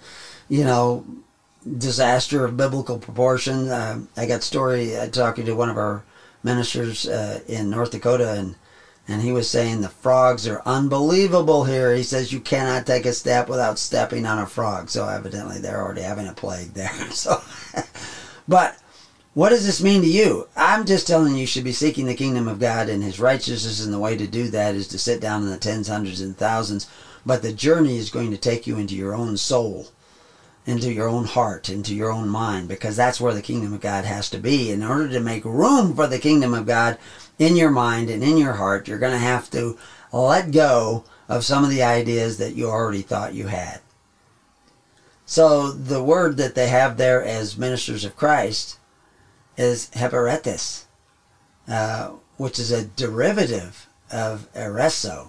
disaster of biblical proportion? I got a story talking to one of our ministers in North Dakota, and he was saying the frogs are unbelievable here. He says you cannot take a step without stepping on a frog. So evidently they're already having a plague there. So, but what does this mean to you? I'm just telling you should be seeking the kingdom of God and His righteousness, and the way to do that is to sit down in the tens, hundreds, and thousands. But the journey is going to take you into your own soul, into your own heart, into your own mind, because that's where the kingdom of God has to be. In order to make room for the kingdom of God in your mind and in your heart, you're going to have to let go of some of the ideas that you already thought you had. So the word that they have there as ministers of Christ is heparetes, which is a derivative of ereso,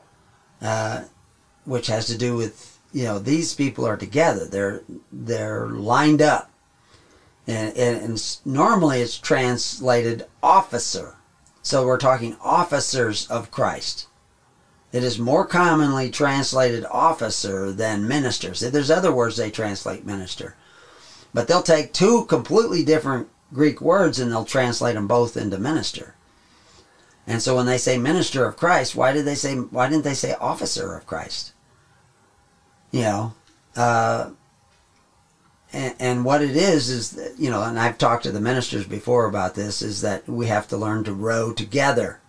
which has to do with, these people are together. They're lined up. And normally it's translated officer. So we're talking officers of Christ. It is more commonly translated officer than ministers. There's other words they translate minister. But they'll take two completely different Greek words and they'll translate them both into minister. And so when they say minister of Christ, why didn't they say officer of Christ? And what it is that, and I've talked to the ministers before about this, is that we have to learn to row together.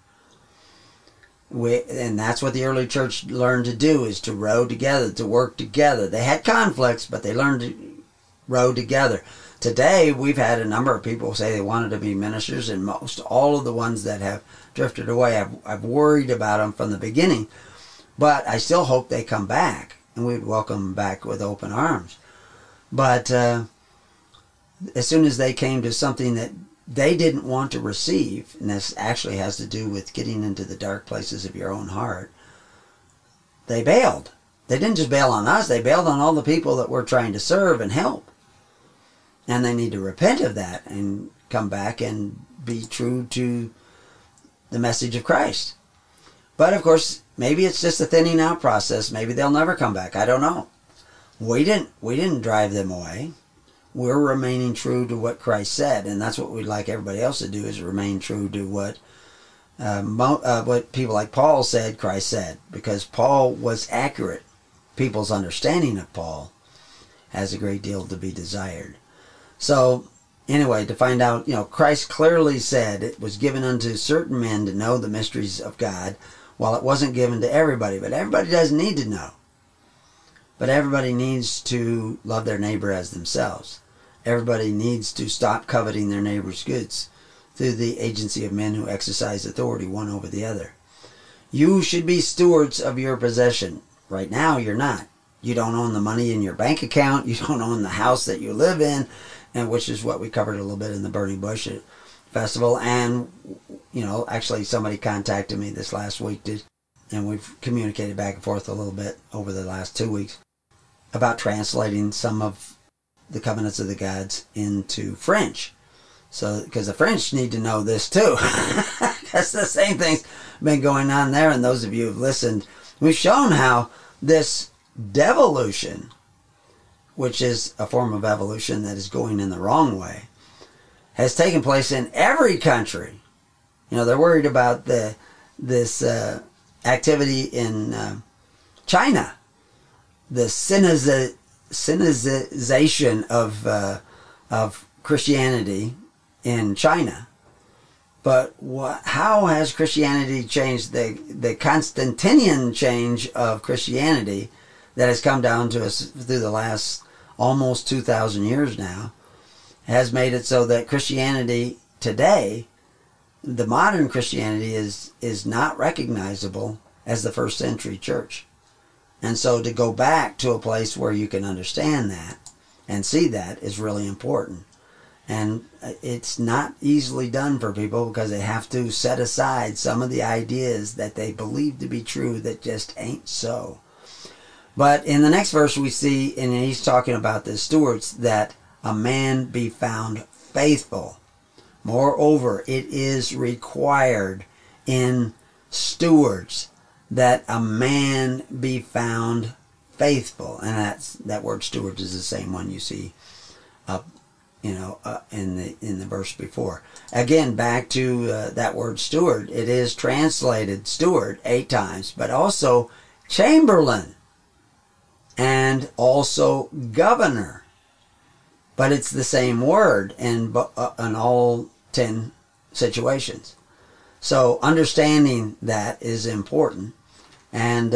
And that's what the early church learned to do, is to row together, to work together. They had conflicts, but they learned to row together. Today, we've had a number of people say they wanted to be ministers, and most all of the ones that have drifted away, I've worried about them from the beginning. But I still hope they come back, and we'd welcome them back with open arms. But as soon as they came to something that they didn't want to receive, and this actually has to do with getting into the dark places of your own heart, they bailed. They didn't just bail on us, they bailed on all the people that we're trying to serve and help. And they need to repent of that and come back and be true to the message of Christ. But of course, maybe it's just a thinning out process. Maybe they'll never come back. I don't know. We didn't drive them away. We're remaining true to what Christ said, and that's what we'd like everybody else to do, is remain true to what people like Paul said Christ said, because Paul was accurate. People's understanding of Paul has a great deal to be desired. So anyway, to find out, Christ clearly said it was given unto certain men to know the mysteries of God, while it wasn't given to everybody. But everybody doesn't need to know. But everybody needs to love their neighbor as themselves. Everybody needs to stop coveting their neighbor's goods through the agency of men who exercise authority one over the other. You should be stewards of your possession. Right now, you're not. You don't own the money in your bank account. You don't own the house that you live in, and which is what we covered a little bit in the Burning Bush Festival. And, actually somebody contacted me this last week, and we've communicated back and forth a little bit over the last 2 weeks about translating some of the Covenants of the Gods into French. So, because the French need to know this too. Because the same thing's been going on there. And those of you who've listened, we've shown how this devolution, which is a form of evolution that is going in the wrong way, has taken place in every country. You know, they're worried about this activity in China, the Sinicization of Christianity in China. But how has Christianity changed? The Constantinian change of Christianity that has come down to us through the last almost 2,000 years now has made it so that Christianity today, the modern Christianity, is not recognizable as the first century church. And so to go back to a place where you can understand that and see that is really important. And it's not easily done for people because they have to set aside some of the ideas that they believe to be true that just ain't so. But in the next verse we see, and he's talking about the stewards, that a man be found faithful. Moreover, it is required in stewards that a man be found faithful. And that word stewards is the same one you see up, in the verse before. Again, back to that word steward. It is translated steward 8 times, but also chamberlain and also governor. But it's the same word in all 10 situations. So understanding that is important, and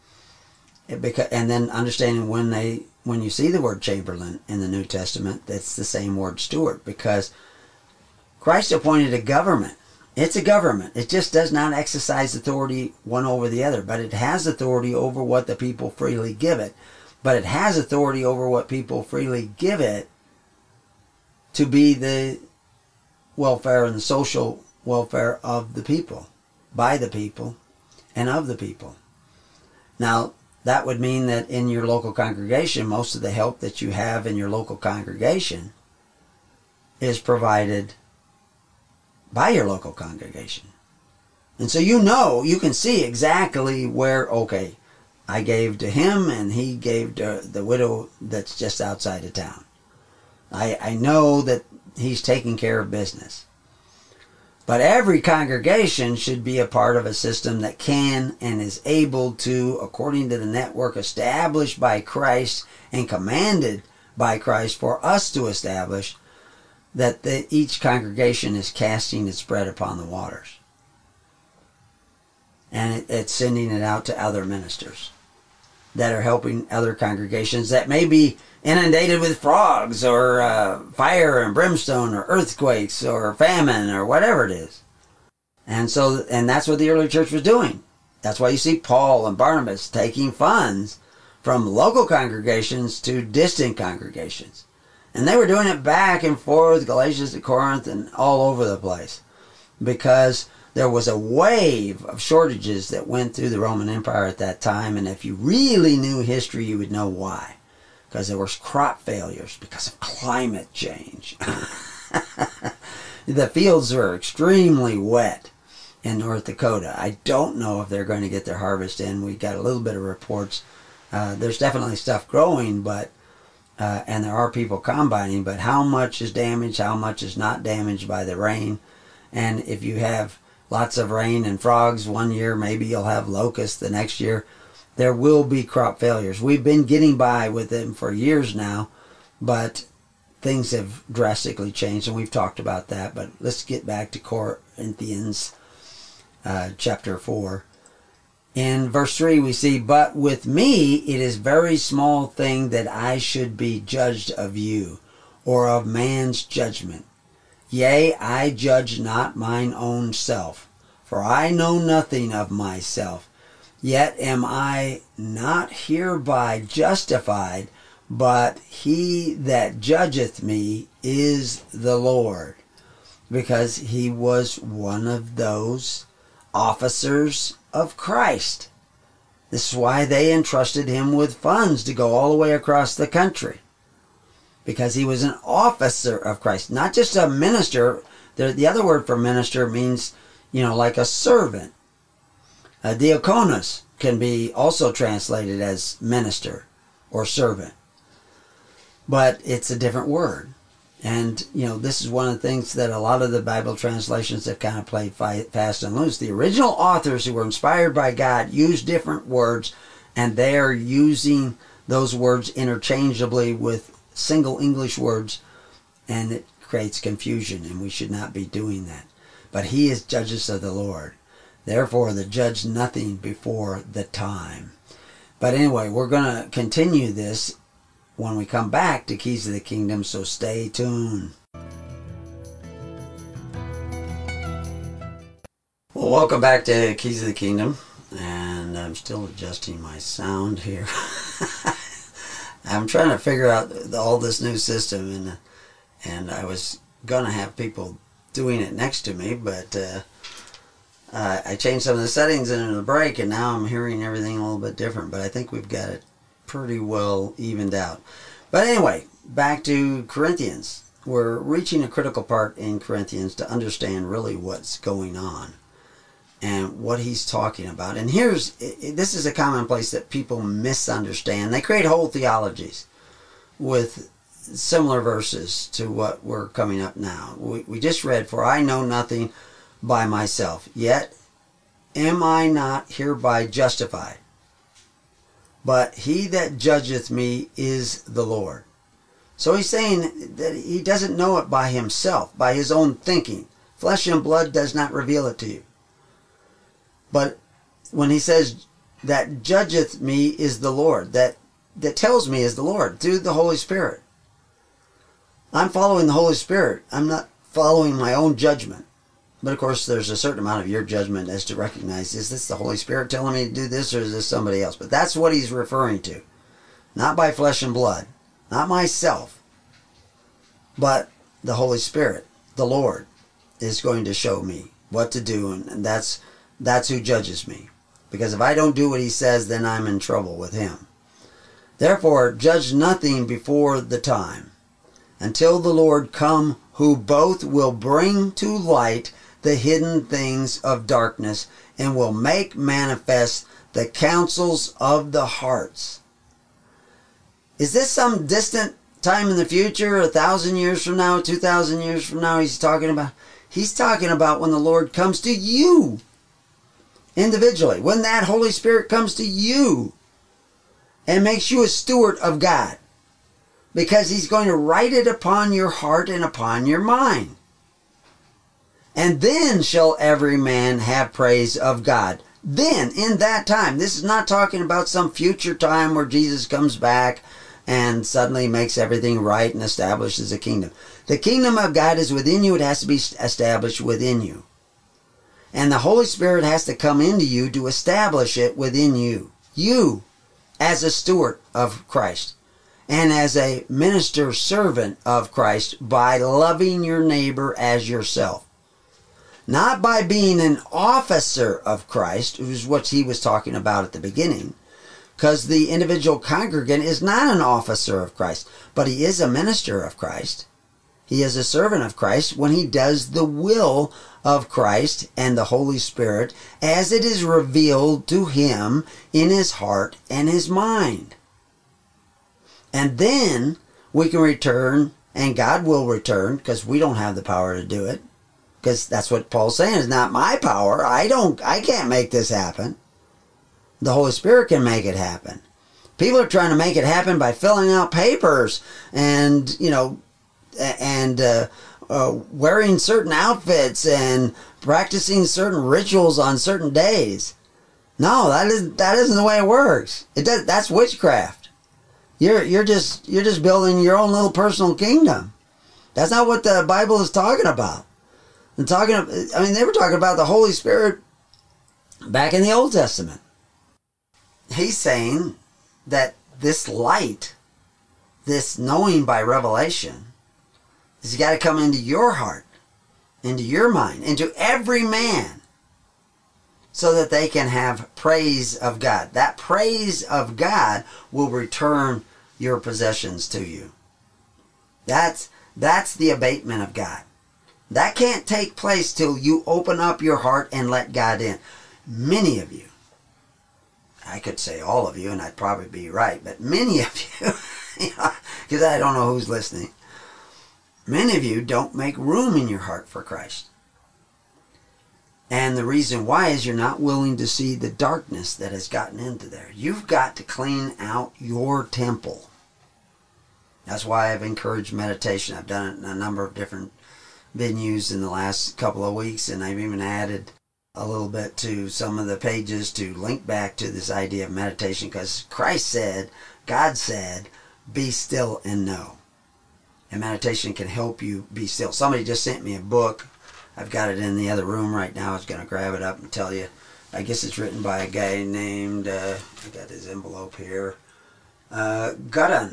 then understanding when you see the word chamberlain in the New Testament, that's the same word steward, because Christ appointed a government. It's a government. It just does not exercise authority one over the other, but it has authority over what the people freely give it. But it has authority over what people freely give it to be the welfare and the social welfare of the people, by the people, and of the people. Now, that would mean that in your local congregation, most of the help that you have in your local congregation is provided by your local congregation. And so you can see exactly where, okay, I gave to him and he gave to the widow that's just outside of town. I know that he's taking care of business. But every congregation should be a part of a system that can and is able to, according to the network established by Christ and commanded by Christ for us to establish, that each congregation is casting its bread upon the waters. And it's sending it out to other ministers that are helping other congregations that may be inundated with frogs or fire and brimstone or earthquakes or famine or whatever it is. And that's what the early church was doing. That's why you see Paul and Barnabas taking funds from local congregations to distant congregations. And they were doing it back and forth, Galatians to Corinth and all over the place, because there was a wave of shortages that went through the Roman Empire at that time. And if you really knew history, you would know why. Because there was crop failures because of climate change. The fields were extremely wet in North Dakota. I don't know if they're going to get their harvest in. We got a little bit of reports. There's definitely stuff growing, but and there are people combining, but how much is damaged, how much is not damaged by the rain? And if you have lots of rain and frogs one year, maybe you'll have locusts the next year. There will be crop failures. We've been getting by with them for years now, but things have drastically changed, and we've talked about that. But let's get back to Corinthians chapter 4. In verse 3 we see, "But with me it is very small thing that I should be judged of you, or of man's judgment. Yea, I judge not mine own self, for I know nothing of myself. Yet am I not hereby justified, but he that judgeth me is the Lord." Because he was one of those officers of Christ. This is why they entrusted him with funds to go all the way across the country. because he was an officer of Christ, not just a minister. The other word for minister means, like a servant. Diakonos can be also translated as minister or servant, but it's a different word. And, this is one of the things that a lot of the Bible translations have kind of played fast and loose. The original authors who were inspired by God used different words, and they are using those words interchangeably with single English words, and it creates confusion, and we should not be doing that. But he is judges of the Lord. Therefore, the judge nothing before the time. But anyway, we're going to continue this when we come back to Keys of the Kingdom, so stay tuned. Well, welcome back to Keys of the Kingdom, and I'm still adjusting my sound here. I'm trying to figure out all this new system, and I was going to have people doing it next to me, but I changed some of the settings in the break, and now I'm hearing everything a little bit different, but I think we've got it pretty well evened out. But anyway, back to Corinthians. We're reaching a critical part in Corinthians to understand really what's going on and what he's talking about. And this is a common place that people misunderstand. They create whole theologies with similar verses to what we're coming up now. We just read, "For I know nothing by myself, yet am I not hereby justified? But he that judgeth me is the Lord." So he's saying that he doesn't know it by himself, by his own thinking. Flesh and blood does not reveal it to you. But when he says that judgeth me is the Lord, that tells me is the Lord through the Holy Spirit. I'm following the Holy Spirit. I'm not following my own judgment. But of course, there's a certain amount of your judgment as to recognize, is this the Holy Spirit telling me to do this, or is this somebody else? But that's what he's referring to. Not by flesh and blood, not myself, but the Holy Spirit, the Lord, is going to show me what to do, and that's who judges me. Because if I don't do what he says, then I'm in trouble with him. Therefore, judge nothing before the time, until the Lord come, who both will bring to light the hidden things of darkness, and will make manifest the counsels of the hearts. Is this some distant time in the future, 1,000 years from now, 2,000 years from now he's talking about? He's talking about when the Lord comes to you individually, when that Holy Spirit comes to you and makes you a steward of God, because he's going to write it upon your heart and upon your mind. And then shall every man have praise of God. Then, in that time. This is not talking about some future time where Jesus comes back and suddenly makes everything right and establishes a kingdom. The kingdom of God is within you. It has to be established within you. And the Holy Spirit has to come into you to establish it within you. You, as a steward of Christ, and as a minister servant of Christ, by loving your neighbor as yourself. Not by being an officer of Christ, which is what he was talking about at the beginning, because the individual congregant is not an officer of Christ, but he is a minister of Christ. He is a servant of Christ when he does the will of Christ and the Holy Spirit as it is revealed to him in his heart and his mind. And then we can return, and God will return, because we don't have the power to do it. Because that's what Paul's saying, is not my power. I can't make this happen. The Holy Spirit can make it happen. People are trying to make it happen by filling out papers and, wearing certain outfits and practicing certain rituals on certain days. No, that isn't the way it works. That's witchcraft. You're just building your own little personal kingdom. That's not what the Bible is talking about. They were talking about the Holy Spirit back in the Old Testament. He's saying that this light, this knowing by revelation, has got to come into your heart, into your mind, into every man, so that they can have praise of God. That praise of God will return your possessions to you. That's the abatement of God. That can't take place till you open up your heart and let God in. Many of you, I could say all of you, and I'd probably be right, but many of you, because I don't know who's listening, many of you don't make room in your heart for Christ. And the reason why is you're not willing to see the darkness that has gotten into there. You've got to clean out your temple. That's why I've encouraged meditation. I've done it in a number of different venues in the last couple of weeks, and I've even added a little bit to some of the pages to link back to this idea of meditation, because Christ said, God said, be still and know. And meditation can help you be still. Somebody just sent me a book. I've got it in the other room right now. I was going to grab it up and tell you. I guess it's written by a guy named, I got his envelope here, Goddon,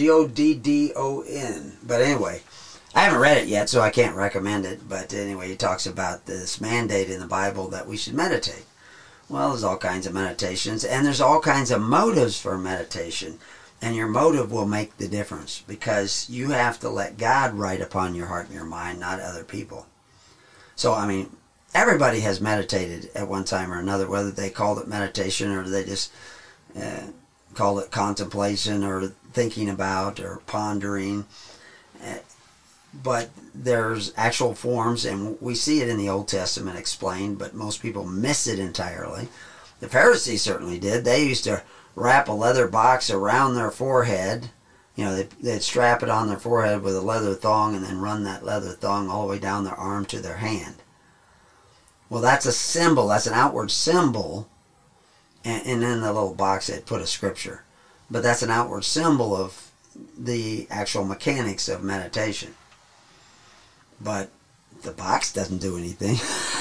Goddon. But anyway, I haven't read it yet, so I can't recommend it. But anyway, he talks about this mandate in the Bible that we should meditate. Well, there's all kinds of meditations, and there's all kinds of motives for meditation. And your motive will make the difference, because you have to let God write upon your heart and your mind, not other people. So, I mean, everybody has meditated at one time or another, whether they called it meditation or they just called it contemplation or thinking about or pondering. But there's actual forms, and we see it in the Old Testament explained, but most people miss it entirely. The Pharisees certainly did. They used to wrap a leather box around their forehead. You know, they'd strap it on their forehead with a leather thong and then run that leather thong all the way down their arm to their hand. Well, that's a symbol. That's an outward symbol. And in the little box they'd put a scripture. But that's an outward symbol of the actual mechanics of meditation. But the box doesn't do anything.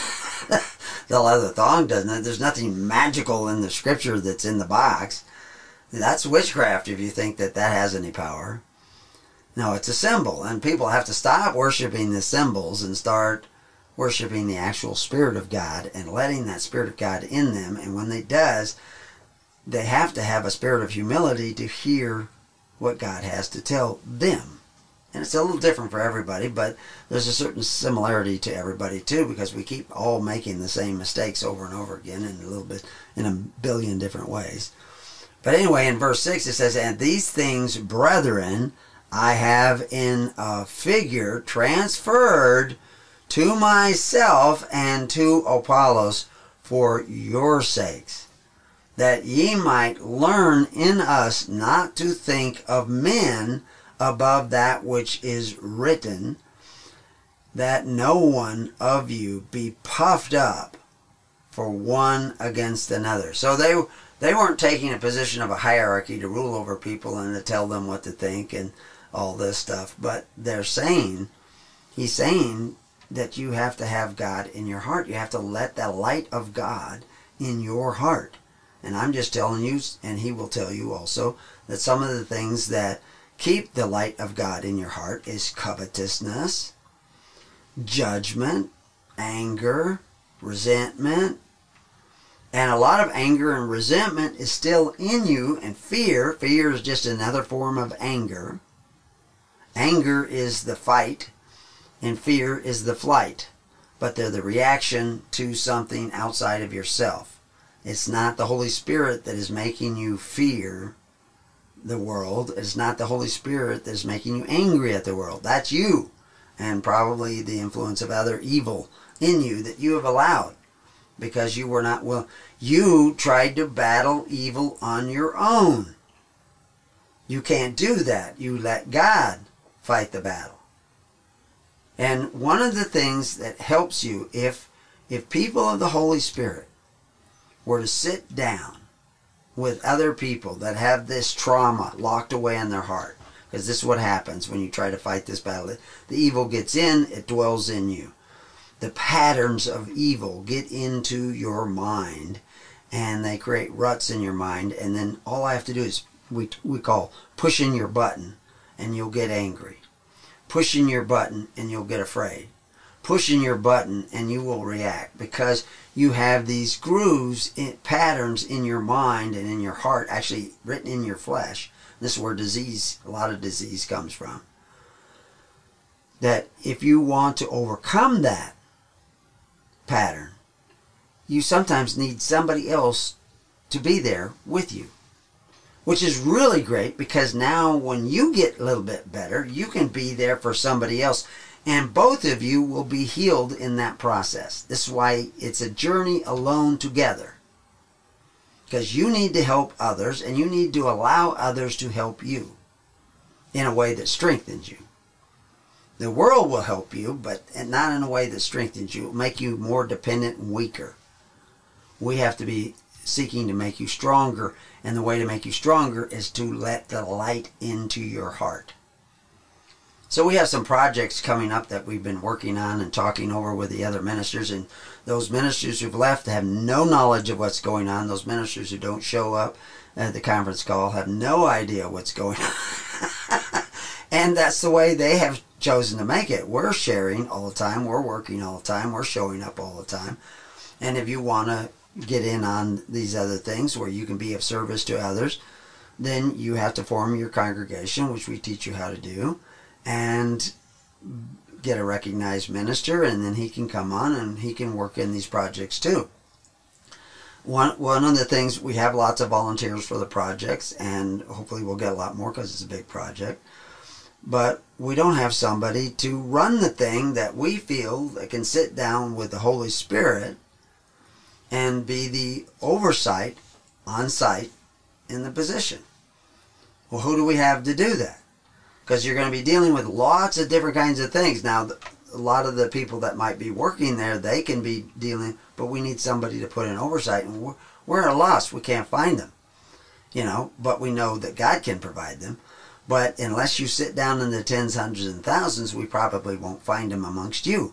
The leather thong doesn't. There's nothing magical in the scripture that's in the box. That's witchcraft if you think that that has any power. No, it's a symbol. And people have to stop worshiping the symbols and start worshiping the actual Spirit of God and letting that Spirit of God in them. And when they does, they have to have a spirit of humility to hear what God has to tell them. And it's a little different for everybody, but there's a certain similarity to everybody too, because we keep all making the same mistakes over and over again in a billion different ways. But anyway, in verse 6 it says, and these things, brethren, I have in a figure transferred to myself and to Apollos for your sakes, that ye might learn in us not to think of men above that which is written, that no one of you be puffed up for one against another. So they weren't taking a position of a hierarchy to rule over people and to tell them what to think and all this stuff. But he's saying that you have to have God in your heart. You have to let the light of God in your heart. And I'm just telling you, and he will tell you also, that some of the things that keep the light of God in your heart is covetousness, judgment, anger, resentment. And a lot of anger and resentment is still in you, and fear. Fear is just another form of anger. Anger is the fight, and fear is the flight. But they're the reaction to something outside of yourself. It's not the Holy Spirit that is making you fear the world. It's not the Holy Spirit that is making you angry at the world. That's you, and probably the influence of other evil in you that you have allowed, because you were not willing. You tried to battle evil on your own. You can't do that. You let God fight the battle. And one of the things that helps you, if people of the Holy Spirit were to sit down with other people that have this trauma locked away in their heart, because this is what happens when you try to fight this battle. The evil gets in, it dwells in you. The patterns of evil get into your mind, and they create ruts in your mind, and then all I have to do is, we call pushing your button, and you'll get angry. Pushing your button, and you'll get afraid. Pushing your button, and you will react, because you have these grooves, patterns in your mind and in your heart, actually written in your flesh. This is where a lot of disease comes from. that if you want to overcome that pattern, you sometimes need somebody else to be there with you. Which is really great, because now when you get a little bit better, you can be there for somebody else. And both of you will be healed in that process. This is why it's a journey alone together. Because you need to help others, and you need to allow others to help you in a way that strengthens you. The world will help you, but not in a way that strengthens you. It will make you more dependent and weaker. We have to be seeking to make you stronger, and the way to make you stronger is to let the light into your heart. So we have some projects coming up that we've been working on and talking over with the other ministers, and those ministers who've left have no knowledge of what's going on. Those ministers who don't show up at the conference call have no idea what's going on. And that's the way they have chosen to make it. We're sharing all the time, we're working all the time, we're showing up all the time. And if you want to get in on these other things where you can be of service to others, then you have to form your congregation, which we teach you how to do, and get a recognized minister, and then he can come on and he can work in these projects too. One of the things, we have lots of volunteers for the projects, and hopefully we'll get a lot more because it's a big project, but we don't have somebody to run the thing that we feel that can sit down with the Holy Spirit and be the oversight on site in the position. Well, who do we have to do that? Because you're going to be dealing with lots of different kinds of things. Now, a lot of the people that might be working there, they can be dealing, but we need somebody to put in oversight, and we're at a loss. We can't find them, but we know that God can provide them. But unless you sit down in the tens, hundreds, and thousands, we probably won't find them amongst you.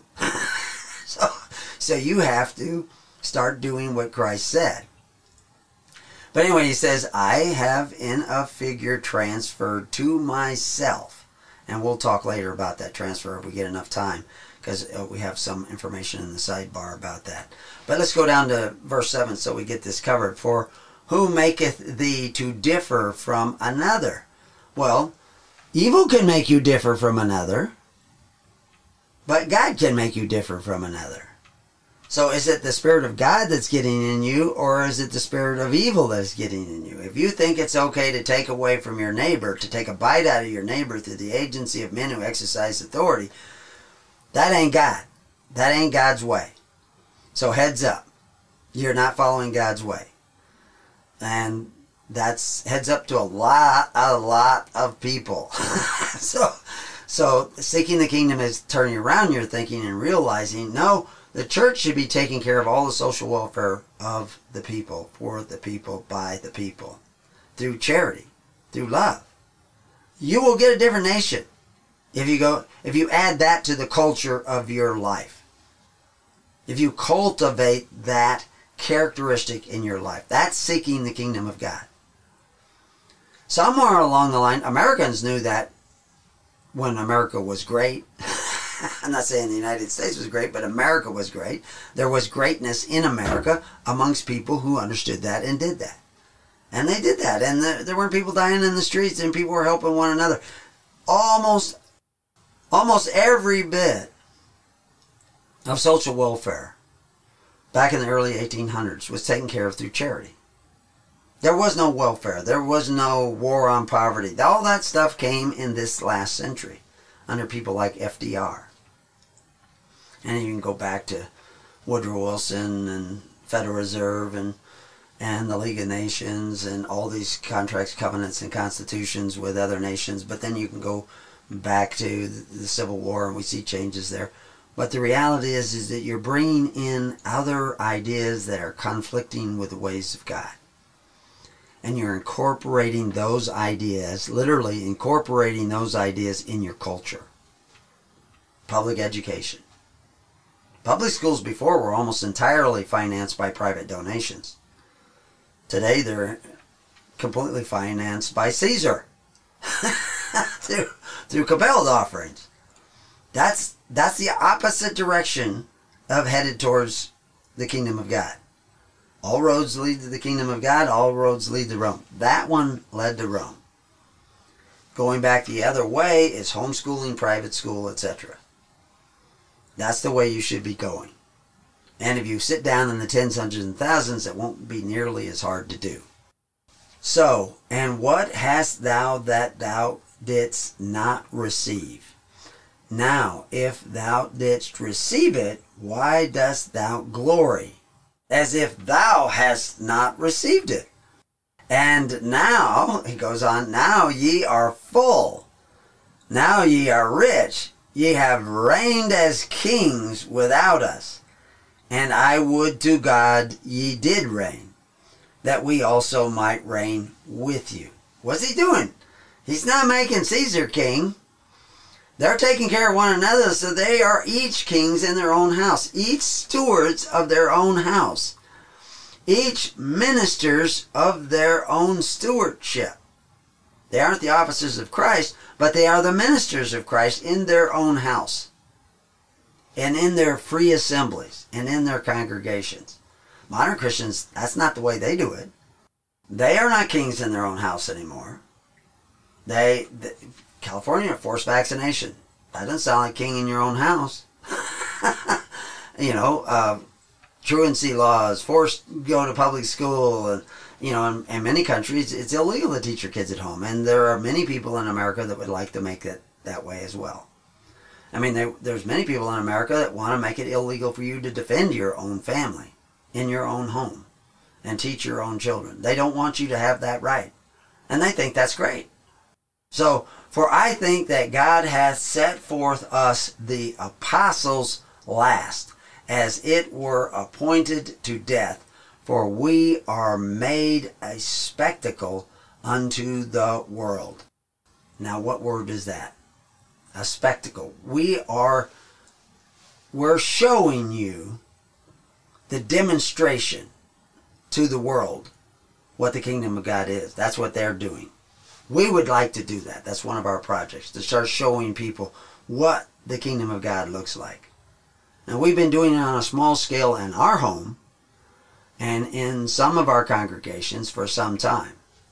So you have to start doing what Christ said. But anyway, he says, I have in a figure transferred to myself. And we'll talk later about that transfer if we get enough time, because we have some information in the sidebar about that. But let's go down to verse 7 so we get this covered. For who maketh thee to differ from another? Well, evil can make you differ from another, but God can make you differ from another. So is it the Spirit of God that's getting in you, or is it the spirit of evil that's getting in you? If you think it's okay to take away from your neighbor, to take a bite out of your neighbor through the agency of men who exercise authority, that ain't God. That ain't God's way. So heads up. You're not following God's way. And that's heads up to a lot of people. So seeking the kingdom is turning around your thinking and realizing, no, the church should be taking care of all the social welfare of the people, for the people, by the people, through charity, through love. You will get a different nation if you add that to the culture of your life. If you cultivate that characteristic in your life, that's seeking the kingdom of God. Somewhere along the line, Americans knew that when America was great. I'm not saying the United States was great, but America was great. There was greatness in America amongst people who understood that and did that. And they did that. And there weren't people dying in the streets, and people were helping one another. Almost every bit of social welfare back in the early 1800s was taken care of through charity. There was no welfare. There was no war on poverty. All that stuff came in this last century under people like FDR. And you can go back to Woodrow Wilson and Federal Reserve and the League of Nations and all these contracts, covenants, and constitutions with other nations. But then you can go back to the Civil War and we see changes there. But the reality is that you're bringing in other ideas that are conflicting with the ways of God. And you're incorporating those ideas, literally incorporating those ideas in your culture. Public education. Public schools before were almost entirely financed by private donations. Today they're completely financed by Caesar through compelled offerings. That's the opposite direction of headed towards the kingdom of God. All roads lead to the kingdom of God. All roads lead to Rome. That one led to Rome. Going back the other way is homeschooling, private school, etc. That's the way you should be going. And if you sit down in the tens, hundreds, and thousands, it won't be nearly as hard to do. So, and what hast thou that thou didst not receive? Now, if thou didst receive it, why dost thou glory, as if thou hast not received it? And now, he goes on, now ye are full, now ye are rich, ye have reigned as kings without us. And I would to God ye did reign, that we also might reign with you. What's he doing? He's not making Caesar king. They're taking care of one another, so they are each kings in their own house, each stewards of their own house, each ministers of their own stewardship. They aren't the officers of Christ, but they are the ministers of Christ in their own house, and in their free assemblies, and in their congregations. Modern Christians, that's not the way they do it. They are not kings in their own house anymore. California, forced vaccination. That doesn't sound like king in your own house. Truancy laws, forced go to public school, and in many countries it's illegal to teach your kids at home. And there are many people in America that would like to make it that way as well. I mean, there's many people in America that want to make it illegal for you to defend your own family in your own home and teach your own children. They don't want you to have that right. And they think that's great. So, for I think that God hath set forth us the apostles last, as it were appointed to death, for we are made a spectacle unto the world. Now, what word is that? A spectacle. We're showing you the demonstration to the world what the kingdom of God is. That's what they're doing. We would like to do that. That's one of our projects, to start showing people what the kingdom of God looks like. And we've been doing it on a small scale in our home and in some of our congregations for some time.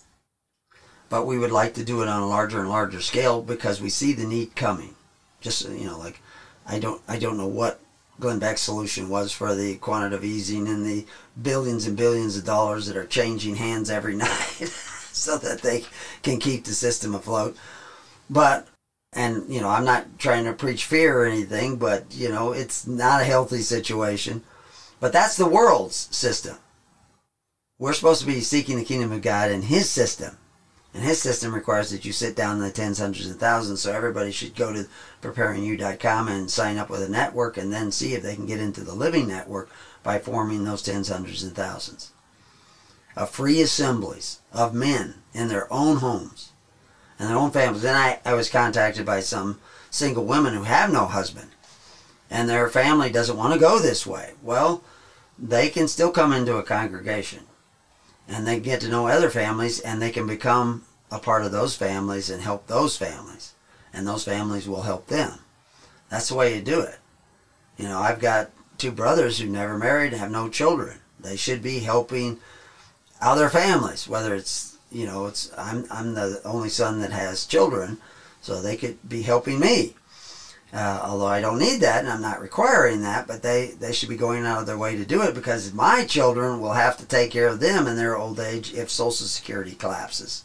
But we would like to do it on a larger and larger scale because we see the need coming. Just, I don't know what Glenn Beck's solution was for the quantitative easing and the billions and billions of dollars that are changing hands every night so that they can keep the system afloat. But, I'm not trying to preach fear or anything, but, it's not a healthy situation. But that's the world's system. We're supposed to be seeking the kingdom of God in his system. And his system requires that you sit down in the tens, hundreds, and thousands, so everybody should go to preparingyou.com and sign up with a network and then see if they can get into the living network by forming those tens, hundreds, and thousands of free assemblies of men in their own homes and their own families. Then I was contacted by some single women who have no husband, and their family doesn't want to go this way. Well, they can still come into a congregation, and they get to know other families, and they can become a part of those families and help those families, and those families will help them. That's the way you do it. I've got two brothers who never married and have no children. They should be helping other families, whether it's, I'm the only son that has children, so they could be helping me. Although I don't need that and I'm not requiring that, but they should be going out of their way to do it, because my children will have to take care of them in their old age if Social Security collapses.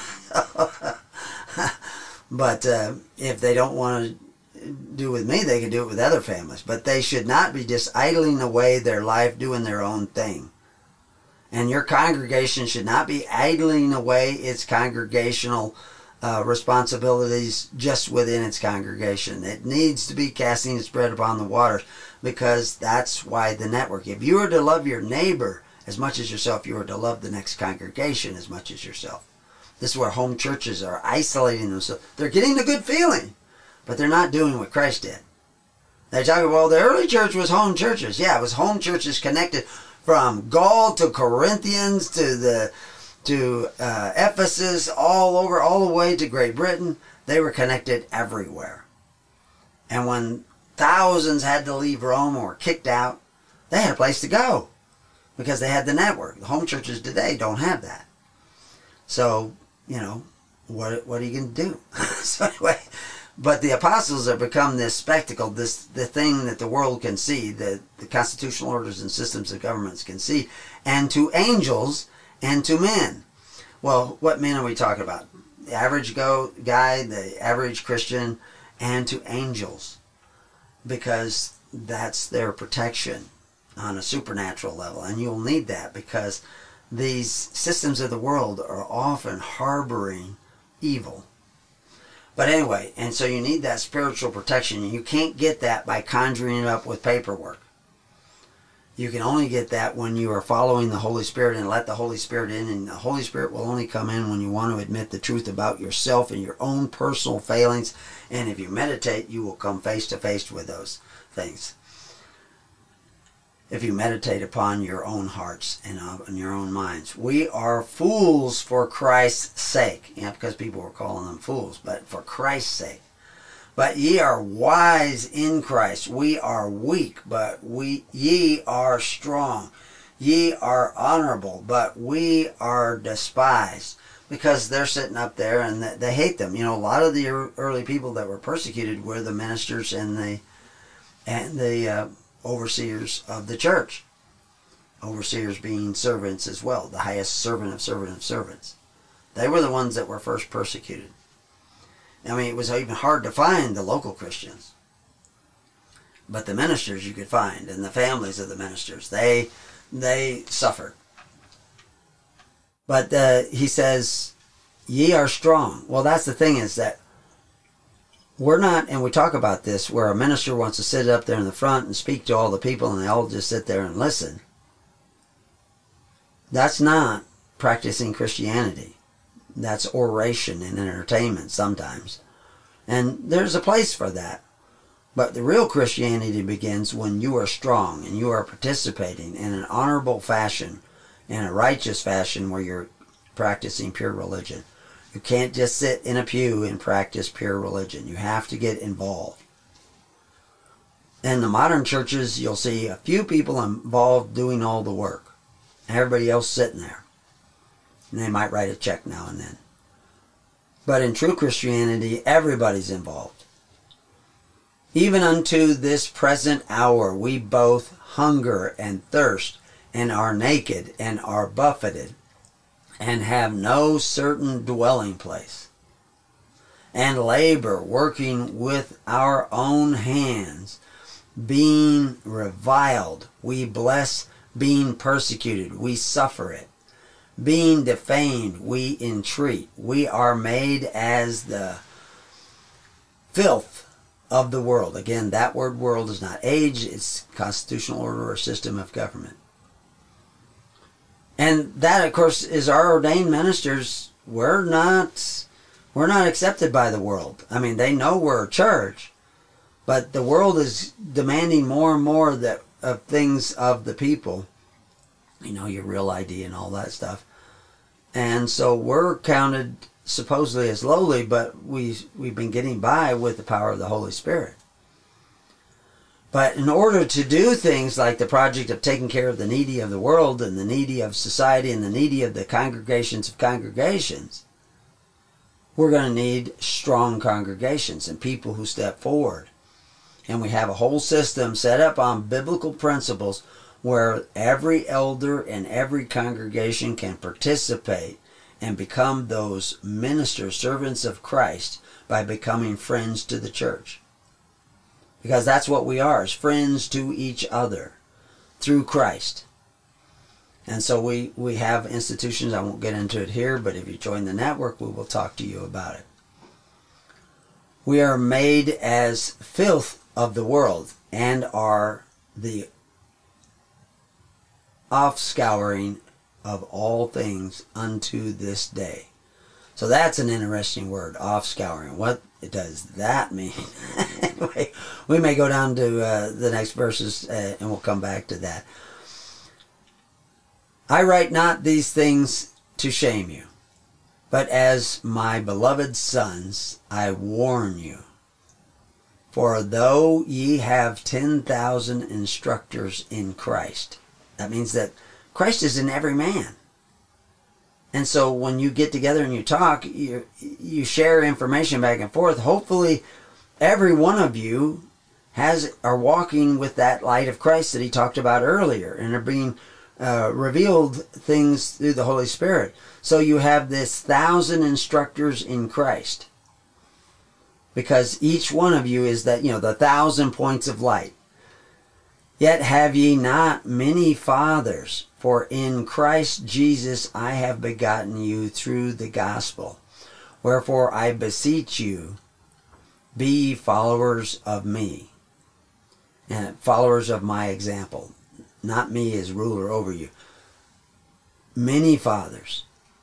But if they don't want to do with me, they can do it with other families. But they should not be just idling away their life doing their own thing. And your congregation should not be idling away its congregational responsibilities just within its congregation. It needs to be casting its bread upon the waters, because that's why the network. If you are to love your neighbor as much as yourself, you are to love the next congregation as much as yourself. This is where home churches are isolating themselves. They're getting the good feeling, but they're not doing what Christ did. They're talking, well, the early church was home churches. Yeah, it was home churches connected from Gaul to Corinthians to Ephesus, all the way to Great Britain. They were connected everywhere. And when thousands had to leave Rome or were kicked out, they had a place to go because they had the network. The home churches today don't have that. So, what are you going to do? So anyway, but the apostles have become this spectacle, the thing that the world can see, the constitutional orders and systems of governments can see, and to angels and to men. Well, what men are we talking about? The average guy, the average Christian, and to angels, because that's their protection on a supernatural level. And you'll need that, because these systems of the world are often harboring evil. But anyway, and so you need that spiritual protection, and you can't get that by conjuring it up with paperwork. You can only get that when you are following the Holy Spirit and let the Holy Spirit in, and the Holy Spirit will only come in when you want to admit the truth about yourself and your own personal failings. And if you meditate, you will come face to face with those things. If you meditate upon your own hearts and your own minds. We are fools for Christ's sake. Because people were calling them fools, but for Christ's sake. But ye are wise in Christ. We are weak, but ye are strong. Ye are honorable, but we are despised. Because they're sitting up there and they hate them. A lot of the early people that were persecuted were the ministers and the overseers of the church. Overseers being servants as well, the highest servant of servants. They were the ones that were first persecuted. I mean, it was even hard to find the local Christians. But the ministers you could find, and the families of the ministers, they suffered. But he says, ye are strong. Well, that's the thing, is that we're not, and we talk about this, where a minister wants to sit up there in the front and speak to all the people and they all just sit there and listen. That's not practicing Christianity. That's oration and entertainment sometimes. And there's a place for that. But the real Christianity begins when you are strong and you are participating in an honorable fashion, in a righteous fashion, where you're practicing pure religion. You can't just sit in a pew and practice pure religion. You have to get involved. In the modern churches, you'll see a few people involved doing all the work. Everybody else sitting there. And they might write a check now and then. But in true Christianity, everybody's involved. Even unto this present hour we both hunger and thirst, and are naked, and are buffeted, and have no certain dwelling place, and labor, working with our own hands, being reviled, we bless, being persecuted, we suffer it, being defamed, we entreat. We are made as the filth of the world. Again, that word world is not age, it's constitutional order or system of government. And that, of course, is our ordained ministers. We're not accepted by the world. I mean, they know we're a church, but the world is demanding more and more of things of the people. Your real ID and all that stuff. And so we're counted supposedly as lowly, but we've been getting by with the power of the Holy Spirit. But in order to do things like the project of taking care of the needy of the world and the needy of society and the needy of the congregations of congregations, we're going to need strong congregations and people who step forward. And we have a whole system set up on biblical principles where every elder and every congregation can participate and become those ministers, servants of Christ, by becoming friends to the church. Because that's what we are, as friends to each other through Christ. And so we have institutions. I won't get into it here, but if you join the network, we will talk to you about it. We are made as filth of the world and are the offscouring of all things unto this day. So that's an interesting word, offscouring. What does that mean? Anyway, we may go down to the next verses and we'll come back to that. I write not these things to shame you, but as my beloved sons, I warn you. For though ye have 10,000 instructors in Christ, that means that Christ is in every man. And so when you get together and you talk, you share information back and forth. Hopefully every one of you are walking with that light of Christ that he talked about earlier, and are being revealed things through the Holy Spirit. So you have this 1,000 instructors in Christ, because each one of you is that, the 1,000 points of light. Yet have ye not many fathers, for in Christ Jesus I have begotten you through the gospel. Wherefore I beseech you, be followers of me, and followers of my example, not me as ruler over you. Many fathers,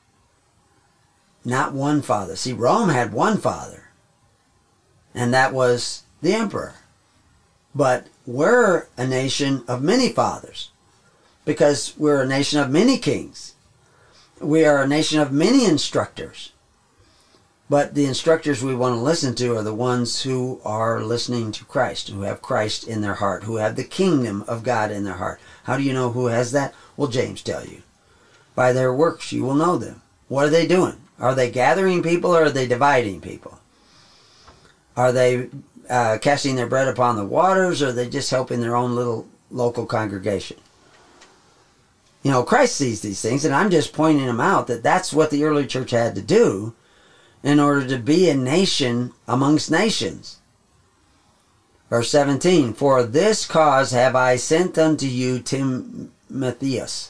not one father. See, Rome had one father, and that was the emperor. But we're a nation of many fathers, because we're a nation of many kings. We are a nation of many instructors. But the instructors we want to listen to are the ones who are listening to Christ, who have Christ in their heart, who have the kingdom of God in their heart. How do you know who has that? Well, James tells you. By their works you will know them. What are they doing? Are they gathering people, or are they dividing people? Are they casting their bread upon the waters, or are they just helping their own little local congregation? Christ sees these things, and I'm just pointing them out, that that's what the early church had to do in order to be a nation amongst nations. Verse 17, for this cause have I sent unto you Timotheus,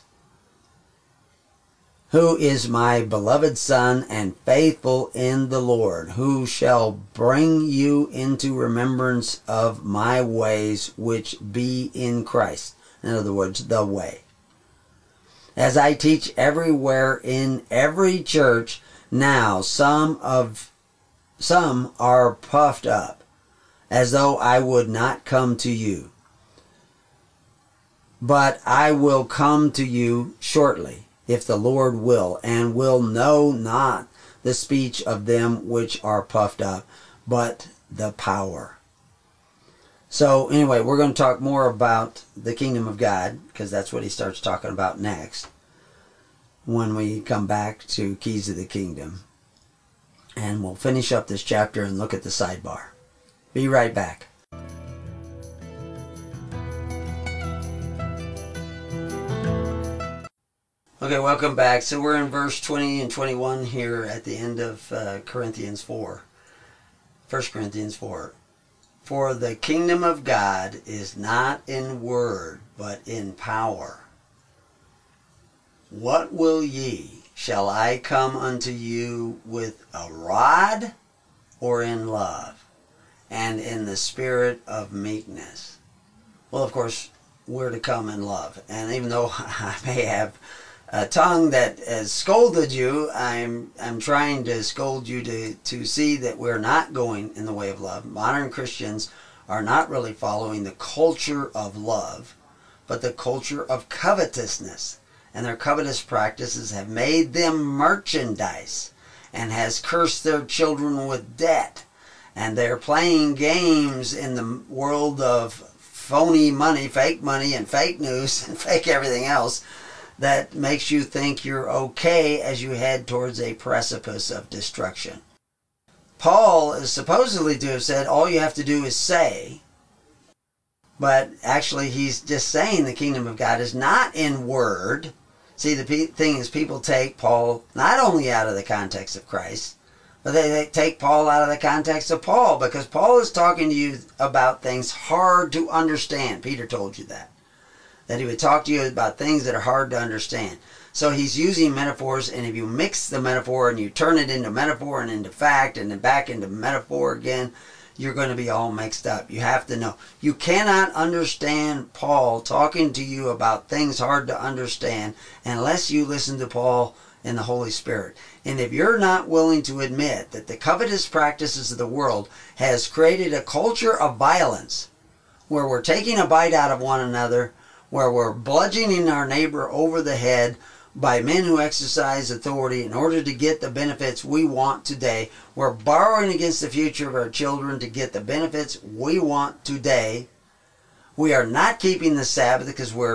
who is my beloved son and faithful in the Lord, who shall bring you into remembrance of my ways which be in Christ. In other words, the way. As I teach everywhere in every church, now some are puffed up, as though I would not come to you. But I will come to you shortly, if the Lord will, and will know not the speech of them which are puffed up, but the power. So anyway, we're going to talk more about the kingdom of God, because that's what he starts talking about next, when we come back to Keys of the Kingdom. And we'll finish up this chapter and look at the sidebar. Be right back. Okay, welcome back. So we're in verse 20 and 21 here at the end of Corinthians 4. 1 Corinthians 4. For the kingdom of God is not in word, but in power. What will ye? Shall I come unto you with a rod, or in love, and in the spirit of meekness? Well, of course, we're to come in love. And even though I may have a tongue that has scolded you, I'm trying to scold you to see that we're not going in the way of love. Modern Christians are not really following the culture of love, but the culture of covetousness. And their covetous practices have made them merchandise, and has cursed their children with debt. And they're playing games in the world of phony money, and fake news, and fake everything else, that makes you think you're okay as you head towards a precipice of destruction. Paul is supposedly to have said all you have to do is say, but actually he's just saying the kingdom of God is not in word. See, the thing is, people take Paul not only out of the context of Christ, but they take Paul out of the context of Paul, because Paul is talking to you about things hard to understand. Peter told you that he would talk to you about things that are hard to understand. So he's using metaphors, and if you mix the metaphor and you turn it into metaphor and into fact and then back into metaphor again, you're going to be all mixed up. You have to know. You cannot understand Paul talking to you about things hard to understand unless you listen to Paul in the Holy Spirit. And if you're not willing to admit that the covetous practices of the world has created a culture of violence, where we're taking a bite out of one another, where we're bludgeoning our neighbor over the head by men who exercise authority in order to get the benefits we want today. We're borrowing against the future of our children to get the benefits we want today. We are not keeping the Sabbath because we're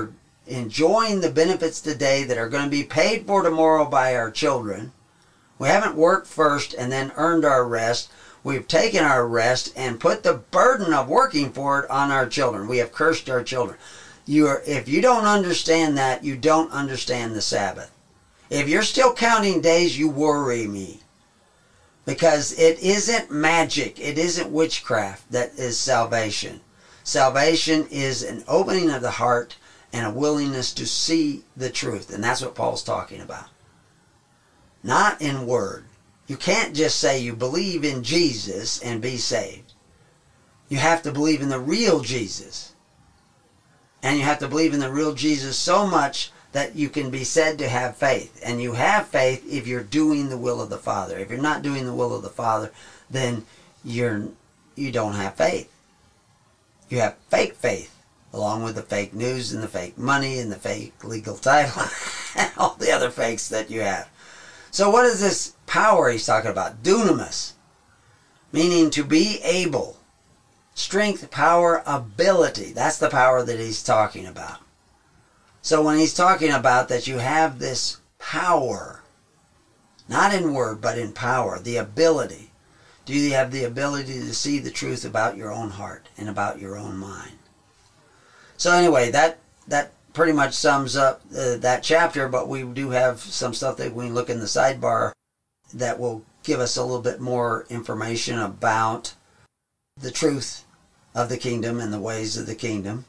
enjoying the benefits today that are going to be paid for tomorrow by our children. We haven't worked first and then earned our rest. We've taken our rest and put the burden of working for it on our children. We have cursed our children. If you don't understand that, you don't understand the Sabbath. If you're still counting days, you worry me. Because it isn't magic. It isn't witchcraft that is salvation. Salvation is an opening of the heart and a willingness to see the truth. And that's what Paul's talking about. Not in word. You can't just say you believe in Jesus and be saved. You have to believe in the real Jesus. And you have to believe in the real Jesus so much that you can be said to have faith. And you have faith if you're doing the will of the Father. If you're not doing the will of the Father, then you don't have faith. You have fake faith, along with the fake news and the fake money and the fake legal title and all the other fakes that you have. So what is this power he's talking about? Dunamis, meaning to be able. Strength, power, ability. That's the power that he's talking about. So when he's talking about that you have this power, not in word, but in power, the ability. Do you have the ability to see the truth about your own heart and about your own mind? So anyway, that pretty much sums up that chapter, but we do have some stuff that we can look in the sidebar that will give us a little bit more information about the truth of the kingdom and the ways of the kingdom.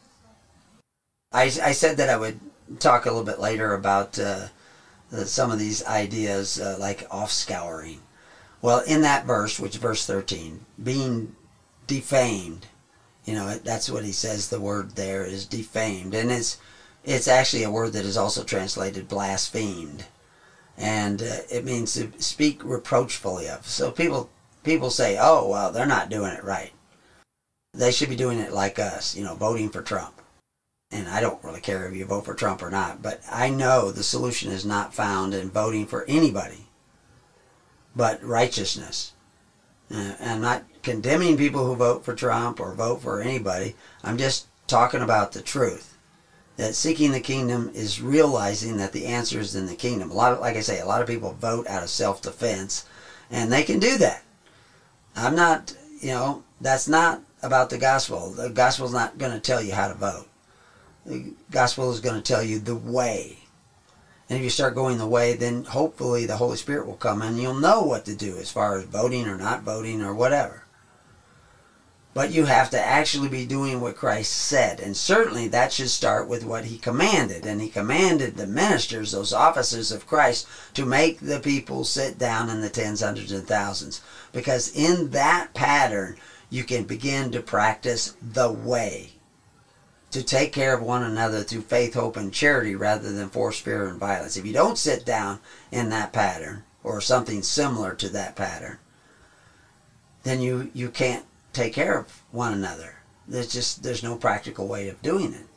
I said that I would talk a little bit later about some of these ideas like off-scouring. Well, in that verse, which is verse 13, being defamed, that's what he says the word there is defamed. And it's actually a word that is also translated blasphemed. And it means to speak reproachfully of. So people say, oh, well, they're not doing it right. They should be doing it like us, voting for Trump. And I don't really care if you vote for Trump or not, but I know the solution is not found in voting for anybody, but righteousness. I'm not condemning people who vote for Trump or vote for anybody. I'm just talking about the truth. That seeking the kingdom is realizing that the answer is in the kingdom. Like I say, a lot of people vote out of self-defense, and they can do that. I'm not, that's not about the gospel. The gospel's not going to tell you how to vote. The gospel is going to tell you the way. And if you start going the way, then hopefully the Holy Spirit will come and you'll know what to do as far as voting or not voting or whatever. But you have to actually be doing what Christ said. And certainly that should start with what he commanded. And he commanded the ministers, those officers of Christ, to make the people sit down in the tens, hundreds, and thousands. Because in that pattern, you can begin to practice the way. To take care of one another through faith, hope, and charity rather than force, fear, and violence. If you don't sit down in that pattern, or something similar to that pattern, then you can't take care of one another. There's no practical way of doing it.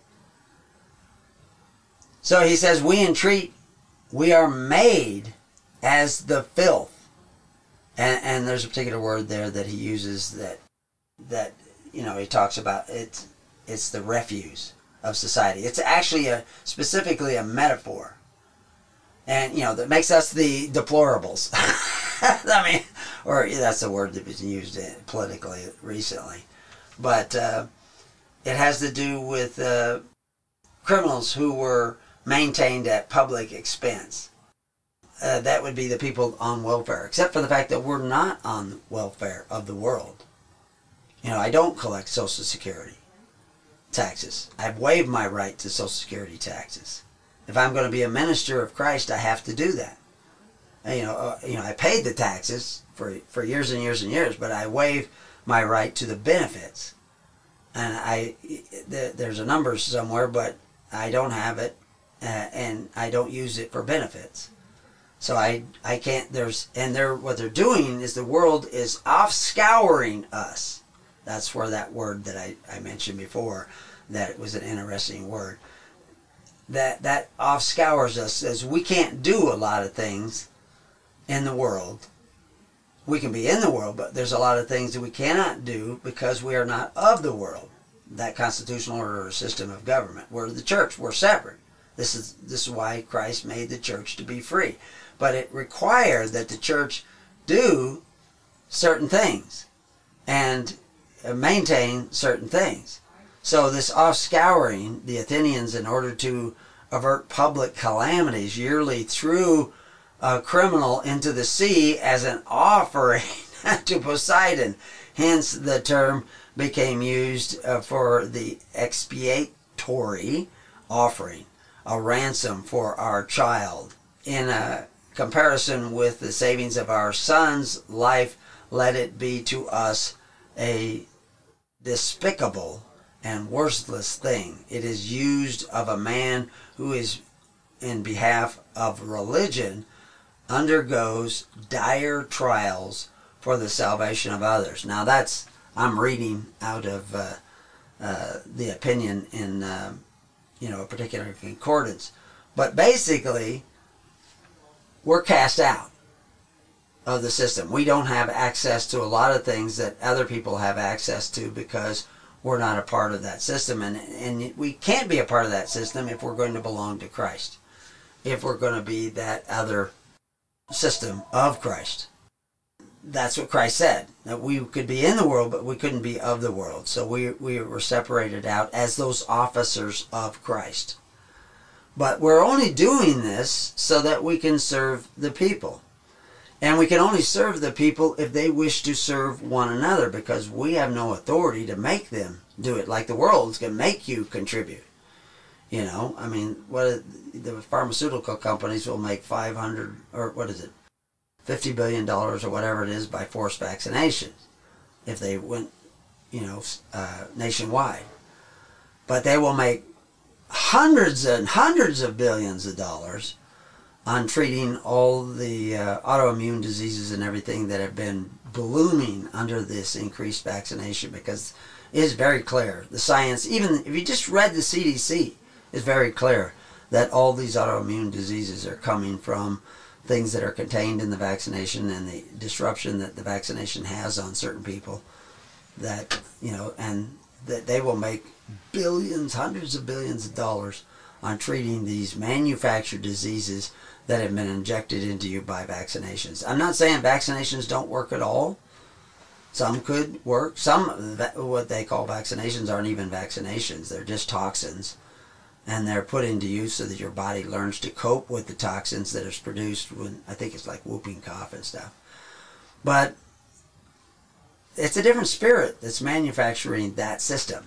So he says, we entreat, we are made as the filth. And there's a particular word there that he uses that he talks about it's the refuse of society. It's actually specifically a metaphor. And, that makes us the deplorables. Or that's the word that was used politically recently. But it has to do with criminals who were maintained at public expense. That would be the people on welfare, except for the fact that we're not on welfare of the world. I don't collect Social Security taxes. I've waived my right to Social Security taxes. If I'm going to be a minister of Christ, I have to do that. I paid the taxes for years and years and years, but I waive my right to the benefits. And there's a number somewhere, but I don't have it, and I don't use it for benefits. So I can't. What they're doing is the world is off-scouring us. That's where that word that I mentioned before, that it was an interesting word. That off-scours us, as we can't do a lot of things in the world. We can be in the world, but there's a lot of things that we cannot do because we are not of the world. that constitutional order or system of government. We're the church. We're separate. This is why Christ made the church to be free. But it required that the church do certain things and maintain certain things. So this offscouring, the Athenians, in order to avert public calamities, yearly threw a criminal into the sea as an offering to Poseidon. Hence the term became used for the expiatory offering, a ransom for our child. In a comparison with the savings of our son's life, let it be to us a despicable and worthless thing. It is used of a man who is, in behalf of religion, undergoes dire trials for the salvation of others. Now I'm reading out of the opinion in a particular concordance, but basically we're cast out of the system. We don't have access to a lot of things that other people have access to because we're not a part of that system, and we can't be a part of that system if we're going to belong to Christ, if we're going to be that other system of Christ. That's what Christ said, that we could be in the world, but we couldn't be of the world. So we were separated out as those officers of Christ. But we're only doing this so that we can serve the people. And we can only serve the people if they wish to serve one another, because we have no authority to make them do it. Like the world is going to make you contribute. The pharmaceutical companies will make $500 or $50 billion or whatever it is by forced vaccination if they went, nationwide. But they will make hundreds and hundreds of billions of dollars on treating all the autoimmune diseases and everything that have been blooming under this increased vaccination, because it is very clear. The science, even if you just read the CDC, is very clear that all these autoimmune diseases are coming from things that are contained in the vaccination and the disruption that the vaccination has on certain people, that, and that they will make billions, hundreds of billions of dollars on treating these manufactured diseases that have been injected into you by vaccinations. I'm not saying vaccinations don't work at all. Some could work. Some, what they call vaccinations, aren't even vaccinations. They're just toxins. And they're put into use so that your body learns to cope with the toxins that is produced when, I think it's like whooping cough and stuff. But it's a different spirit that's manufacturing that system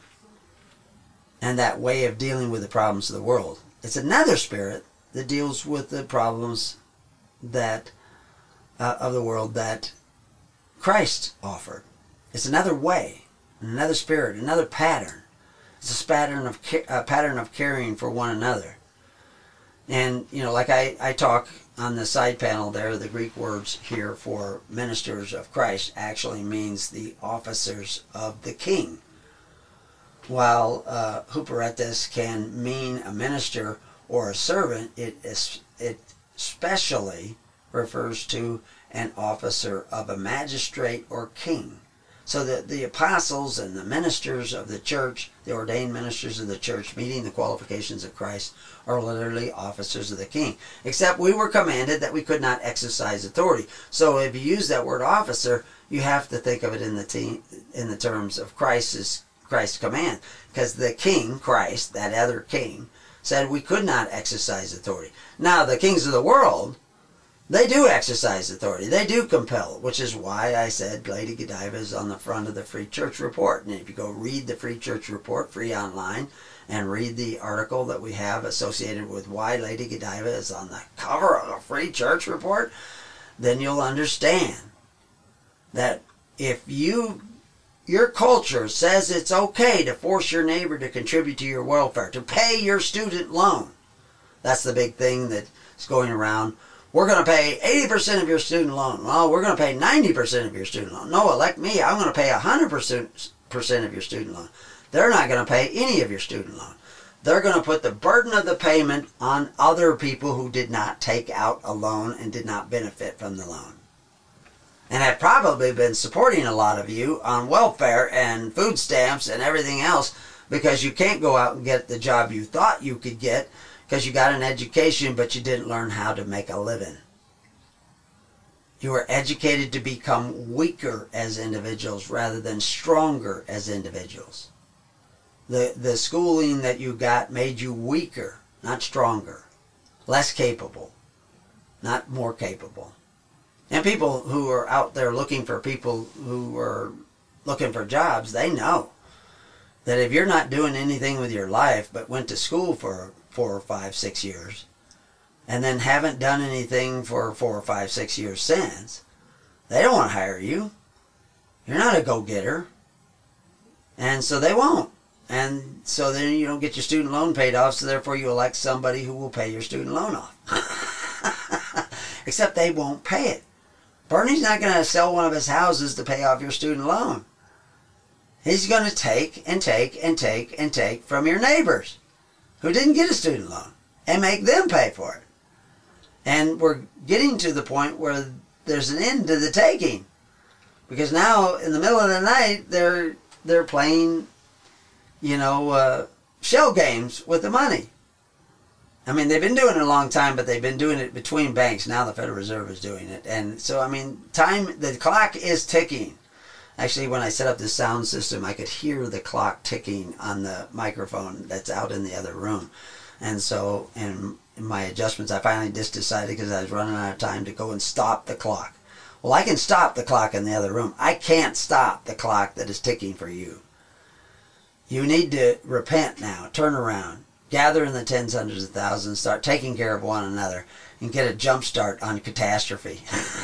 and that way of dealing with the problems of the world. It's another spirit that deals with the problems that of the world that Christ offered. It's another way, another spirit, another pattern. It's a pattern of caring for one another. And, like I talk on the side panel there, the Greek words here for ministers of Christ actually means the officers of the king. While huperetes can mean a minister or a servant, it especially refers to an officer of a magistrate or king. So that the apostles and the ministers of the church, the ordained ministers of the church, meeting the qualifications of Christ, are literally officers of the king. Except we were commanded that we could not exercise authority. So if you use that word officer, you have to think of it in the terms of Christ's command. Because the king, Christ, that other king, said we could not exercise authority. Now, the kings of the world, they do exercise authority. They do compel, which is why I said Lady Godiva is on the front of the Free Church Report. And if you go read the Free Church Report, free online, and read the article that we have associated with why Lady Godiva is on the cover of a Free Church Report, then you'll understand that if your culture says it's okay to force your neighbor to contribute to your welfare, to pay your student loan, that's the big thing that's going around. We're going to pay 80% of your student loan. Well, we're going to pay 90% of your student loan. No, elect me. I'm going to pay 100% of your student loan. They're not going to pay any of your student loan. They're going to put the burden of the payment on other people who did not take out a loan and did not benefit from the loan. and have probably been supporting a lot of you on welfare and food stamps and everything else, because you can't go out and get the job you thought you could get because you got an education but you didn't learn how to make a living. You were educated to become weaker as individuals rather than stronger as individuals. The schooling that you got made you weaker, not stronger. Less capable, not more capable. And people who are out there looking for people who are looking for jobs, they know that if you're not doing anything with your life but went to school for 4 or 5, 6 years, and then haven't done anything for 4 or 5, 6 years since, they don't want to hire you. You're not a go-getter. And so they won't. And so then you don't get your student loan paid off, so therefore you elect somebody who will pay your student loan off. Except they won't pay it. Bernie's not going to sell one of his houses to pay off your student loan. He's going to take and take and take and take from your neighbors who didn't get a student loan and make them pay for it. And we're getting to the point where there's an end to the taking. Because now, in the middle of the night, they're playing, shell games with the money. I mean, they've been doing it a long time, but they've been doing it between banks. Now the Federal Reserve is doing it. And so, I mean, the clock is ticking. Actually, when I set up this sound system, I could hear the clock ticking on the microphone that's out in the other room. And so, in my adjustments, I finally just decided, because I was running out of time, to go and stop the clock. Well, I can stop the clock in the other room. I can't stop the clock that is ticking for you. You need to repent now, turn around, gather in the tens, hundreds of thousands, start taking care of one another, and get a jump start on catastrophe.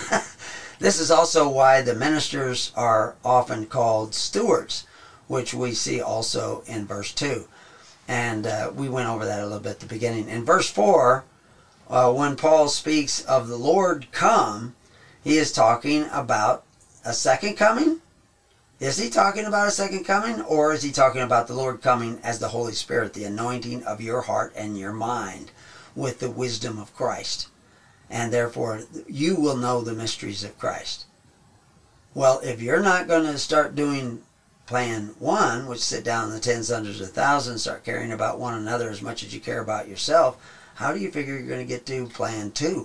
This is also why the ministers are often called stewards, which we see also in verse 2. And we went over that a little bit at the beginning. In verse 4, when Paul speaks of the Lord come, he is talking about a second coming. Is he talking about a second coming? Or is he talking about the Lord coming as the Holy Spirit, the anointing of your heart and your mind with the wisdom of Christ? And therefore, you will know the mysteries of Christ. Well, if you're not going to start doing plan 1, which sit down in the tens, hundreds of thousands, start caring about one another as much as you care about yourself, how do you figure you're going to get to plan 2?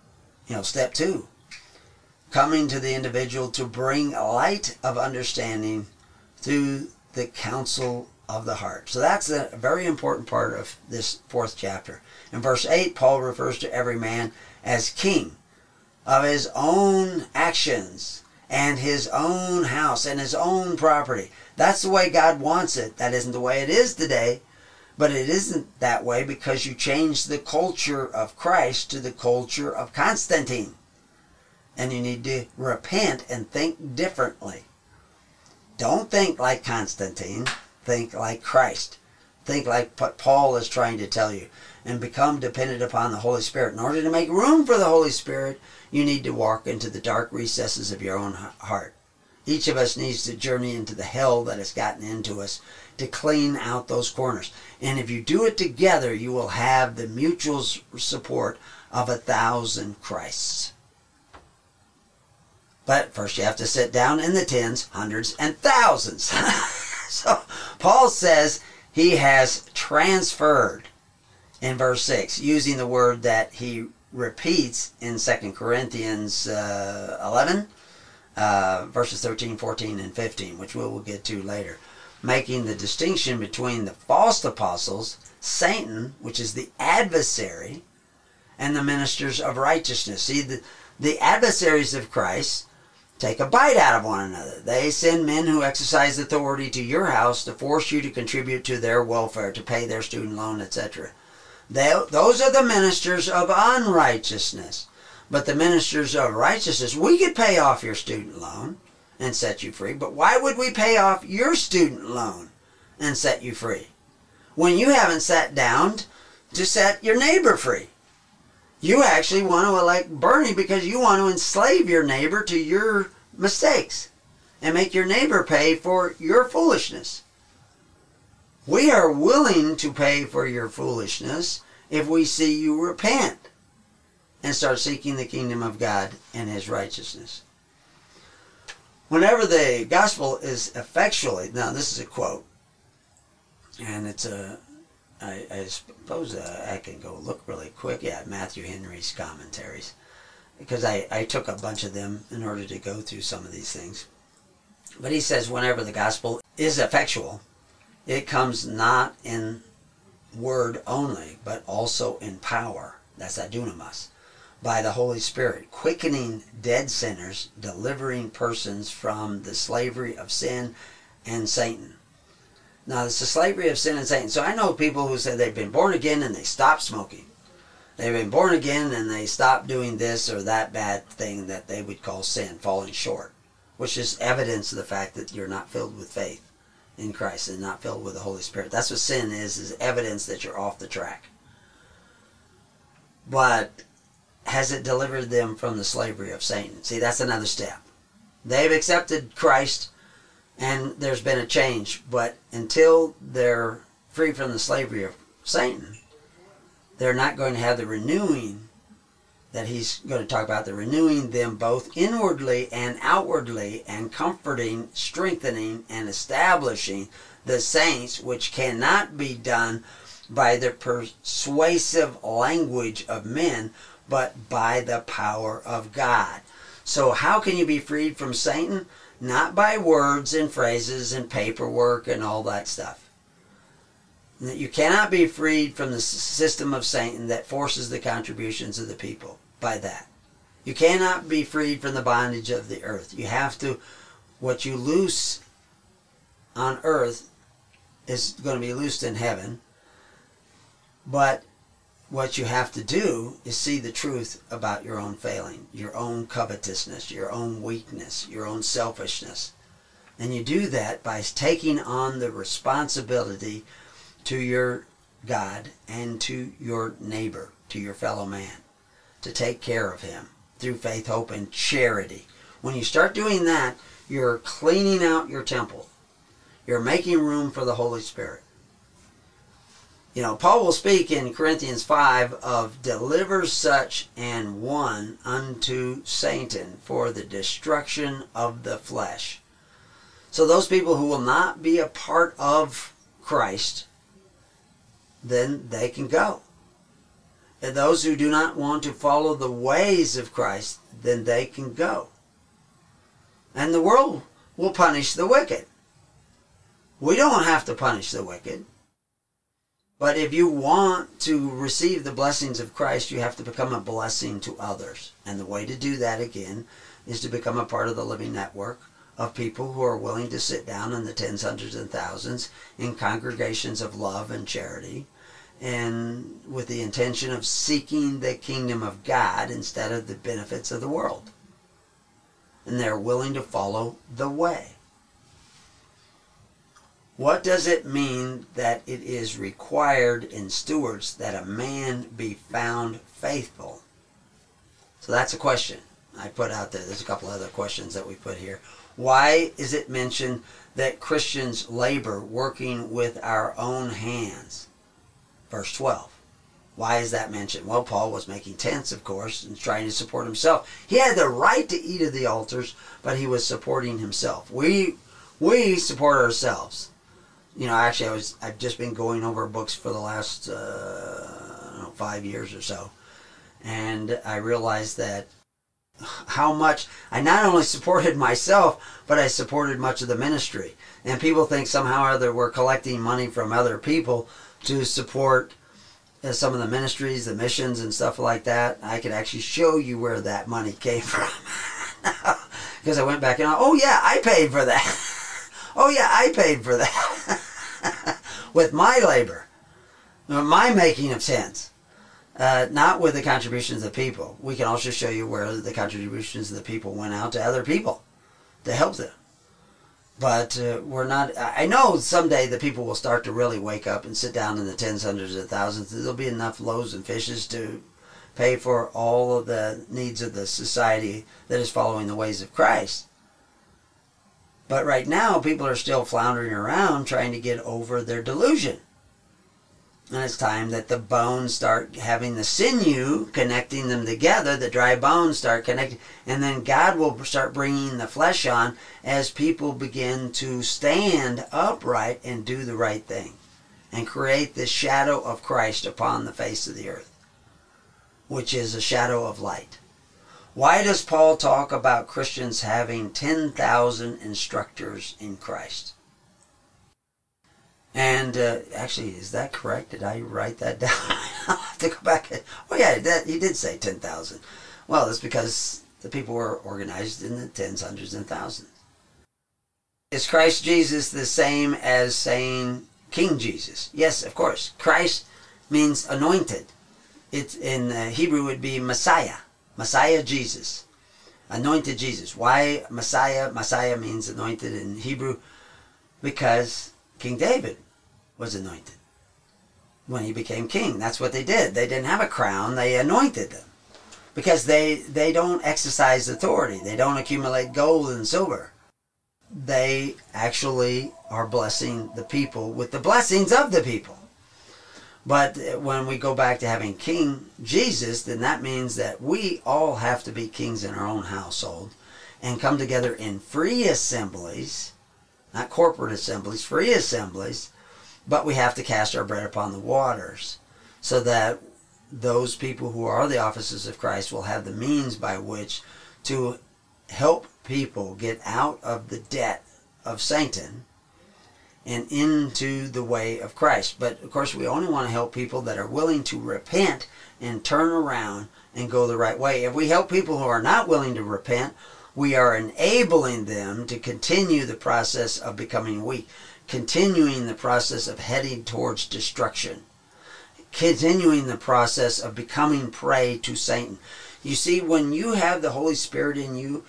Step 2. Coming to the individual to bring a light of understanding through the counsel of the heart. So that's a very important part of this 4th chapter. In verse 8, Paul refers to every man as king of his own actions and his own house and his own property. That's the way God wants it. That isn't the way it is today, but it isn't that way because you changed the culture of Christ to the culture of Constantine. And you need to repent and think differently. Don't think like Constantine. Think like Christ. Think like what Paul is trying to tell you. And become dependent upon the Holy Spirit. In order to make room for the Holy Spirit, you need to walk into the dark recesses of your own heart. Each of us needs to journey into the hell that has gotten into us to clean out those corners. And if you do it together, you will have the mutual support of 1,000 Christs. But first you have to sit down in the tens, hundreds, and thousands. So Paul says he has transferred in verse 6, using the word that he repeats in 2 Corinthians 11, verses 13, 14, and 15, which we will get to later, making the distinction between the false apostles, Satan, which is the adversary, and the ministers of righteousness. See, the adversaries of Christ take a bite out of one another. They send men who exercise authority to your house to force you to contribute to their welfare, to pay their student loan, etc. Those are the ministers of unrighteousness. But the ministers of righteousness, we could pay off your student loan and set you free. But why would we pay off your student loan and set you free when you haven't sat down to set your neighbor free? You actually want to elect Bernie because you want to enslave your neighbor to your mistakes and make your neighbor pay for your foolishness. We are willing to pay for your foolishness if we see you repent and start seeking the kingdom of God and His righteousness. Whenever the gospel is effectually, now this is a quote, and it's I suppose I can go look really quick at Matthew Henry's commentaries, because I took a bunch of them in order to go through some of these things. But he says whenever the gospel is effectual, it comes not in word only, but also in power. That's adunamas. By the Holy Spirit, quickening dead sinners, delivering persons from the slavery of sin and Satan. Now, it's the slavery of sin and Satan. So I know people who say they've been born again and they stopped smoking. They've been born again and they stopped doing this or that bad thing that they would call sin, falling short, which is evidence of the fact that you're not filled with faith in Christ and not filled with the Holy Spirit. That's what sin is evidence that you're off the track. But has it delivered them from the slavery of Satan? See, that's another step. They've accepted Christ and there's been a change, but until they're free from the slavery of Satan, they're not going to have the renewing that he's going to talk about, the renewing them both inwardly and outwardly, and comforting, strengthening, and establishing the saints, which cannot be done by the persuasive language of men, but by the power of God. So how can you be freed from Satan? Not by words and phrases and paperwork and all that stuff. You cannot be freed from the system of Satan that forces the contributions of the people by that. You cannot be freed from the bondage of the earth. You have to, what you loose on earth is going to be loosed in heaven. But what you have to do is see the truth about your own failing, your own covetousness, your own weakness, your own selfishness. And you do that by taking on the responsibility to your God and to your neighbor, to your fellow man, to take care of him through faith, hope, and charity. When you start doing that, you're cleaning out your temple. You're making room for the Holy Spirit. You know, Paul will speak in Corinthians 5 of deliver such an one unto Satan for the destruction of the flesh. So those people who will not be a part of Christ, then they can go. And those who do not want to follow the ways of Christ, then they can go. And the world will punish the wicked. We don't have to punish the wicked. But if you want to receive the blessings of Christ, you have to become a blessing to others. And the way to do that, again, is to become a part of the living network of people who are willing to sit down in the tens, hundreds, and thousands in congregations of love and charity, and with the intention of seeking the kingdom of God instead of the benefits of the world. And they're willing to follow the way. What does it mean that it is required in stewards that a man be found faithful? So that's a question I put out there. There's a couple other questions that we put here. Why is it mentioned that Christians labor working with our own hands? Verse 12. Why is that mentioned? Well, Paul was making tents, of course, and trying to support himself. He had the right to eat of the altars, but he was supporting himself. We support ourselves. You know, actually, I've just been going over books for the last 5 years or so, and I realized that how much I not only supported myself, but I supported much of the ministry. And people think somehow or other we're collecting money from other people to support some of the ministries, the missions, and stuff like that. I could actually show you where that money came from, because I went back and oh yeah, I paid for that. Oh yeah, I paid for that with my labor, my making of tents, not with the contributions of the people. We can also show you where the contributions of the people went out to other people to help them. But we're not. I know someday the people will start to really wake up and sit down in the tens, hundreds, of thousands. There'll be enough loaves and fishes to pay for all of the needs of the society that is following the ways of Christ. But right now, people are still floundering around trying to get over their delusion. And it's time that the bones start having the sinew connecting them together, the dry bones start connecting, and then God will start bringing the flesh on as people begin to stand upright and do the right thing and create the shadow of Christ upon the face of the earth, which is a shadow of light. Why does Paul talk about Christians having 10,000 instructors in Christ? And actually, is that correct? Did I write that down? I'll have to go back. Oh yeah, he did say 10,000. Well, that's because the people were organized in the tens, hundreds, and thousands. Is Christ Jesus the same as saying King Jesus? Yes, of course. Christ means anointed. It's in Hebrew would be Messiah. Messiah Jesus. Anointed Jesus. Why Messiah? Messiah means anointed in Hebrew because King David was anointed when he became king. That's what they did. They didn't have a crown. They anointed them because they don't exercise authority. They don't accumulate gold and silver. They actually are blessing the people with the blessings of the people. But when we go back to having King Jesus, then that means that we all have to be kings in our own household and come together in free assemblies, not corporate assemblies, free assemblies, but we have to cast our bread upon the waters so that those people who are the officers of Christ will have the means by which to help people get out of the debt of Satan and into the way of Christ. But of course we only want to help people that are willing to repent and turn around and go the right way. If we help people who are not willing to repent, we are enabling them to continue the process of becoming weak, continuing the process of heading towards destruction, continuing the process of becoming prey to Satan. You see, when you have the Holy Spirit in you,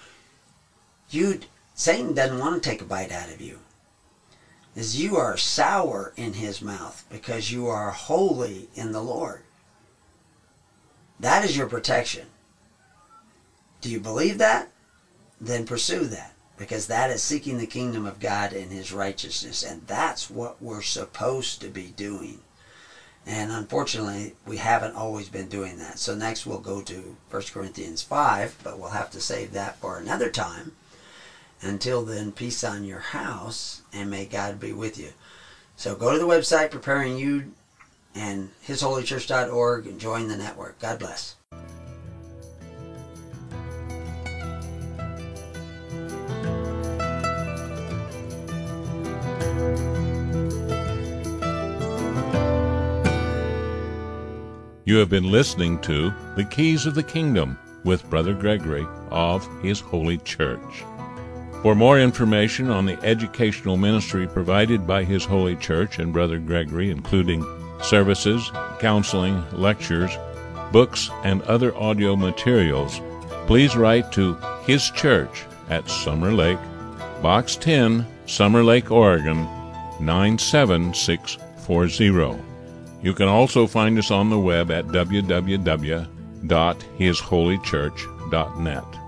Satan doesn't want to take a bite out of you. As you are sour in his mouth because you are holy in the Lord. That is your protection. Do you believe that? Then pursue that, because that is seeking the kingdom of God and his righteousness, and that's what we're supposed to be doing. And unfortunately, we haven't always been doing that. So next we'll go to 1 Corinthians 5, but we'll have to save that for another time. Until then, peace on your house, and may God be with you. So go to the website, Preparing You, and hisholychurch.org, and join the network. God bless. You have been listening to The Keys of the Kingdom with Brother Gregory of His Holy Church. For more information on the educational ministry provided by His Holy Church and Brother Gregory, including services, counseling, lectures, books, and other audio materials, please write to His Church at Summer Lake, Box 10, Summer Lake, Oregon, 97640. You can also find us on the web at www.hisholychurch.net.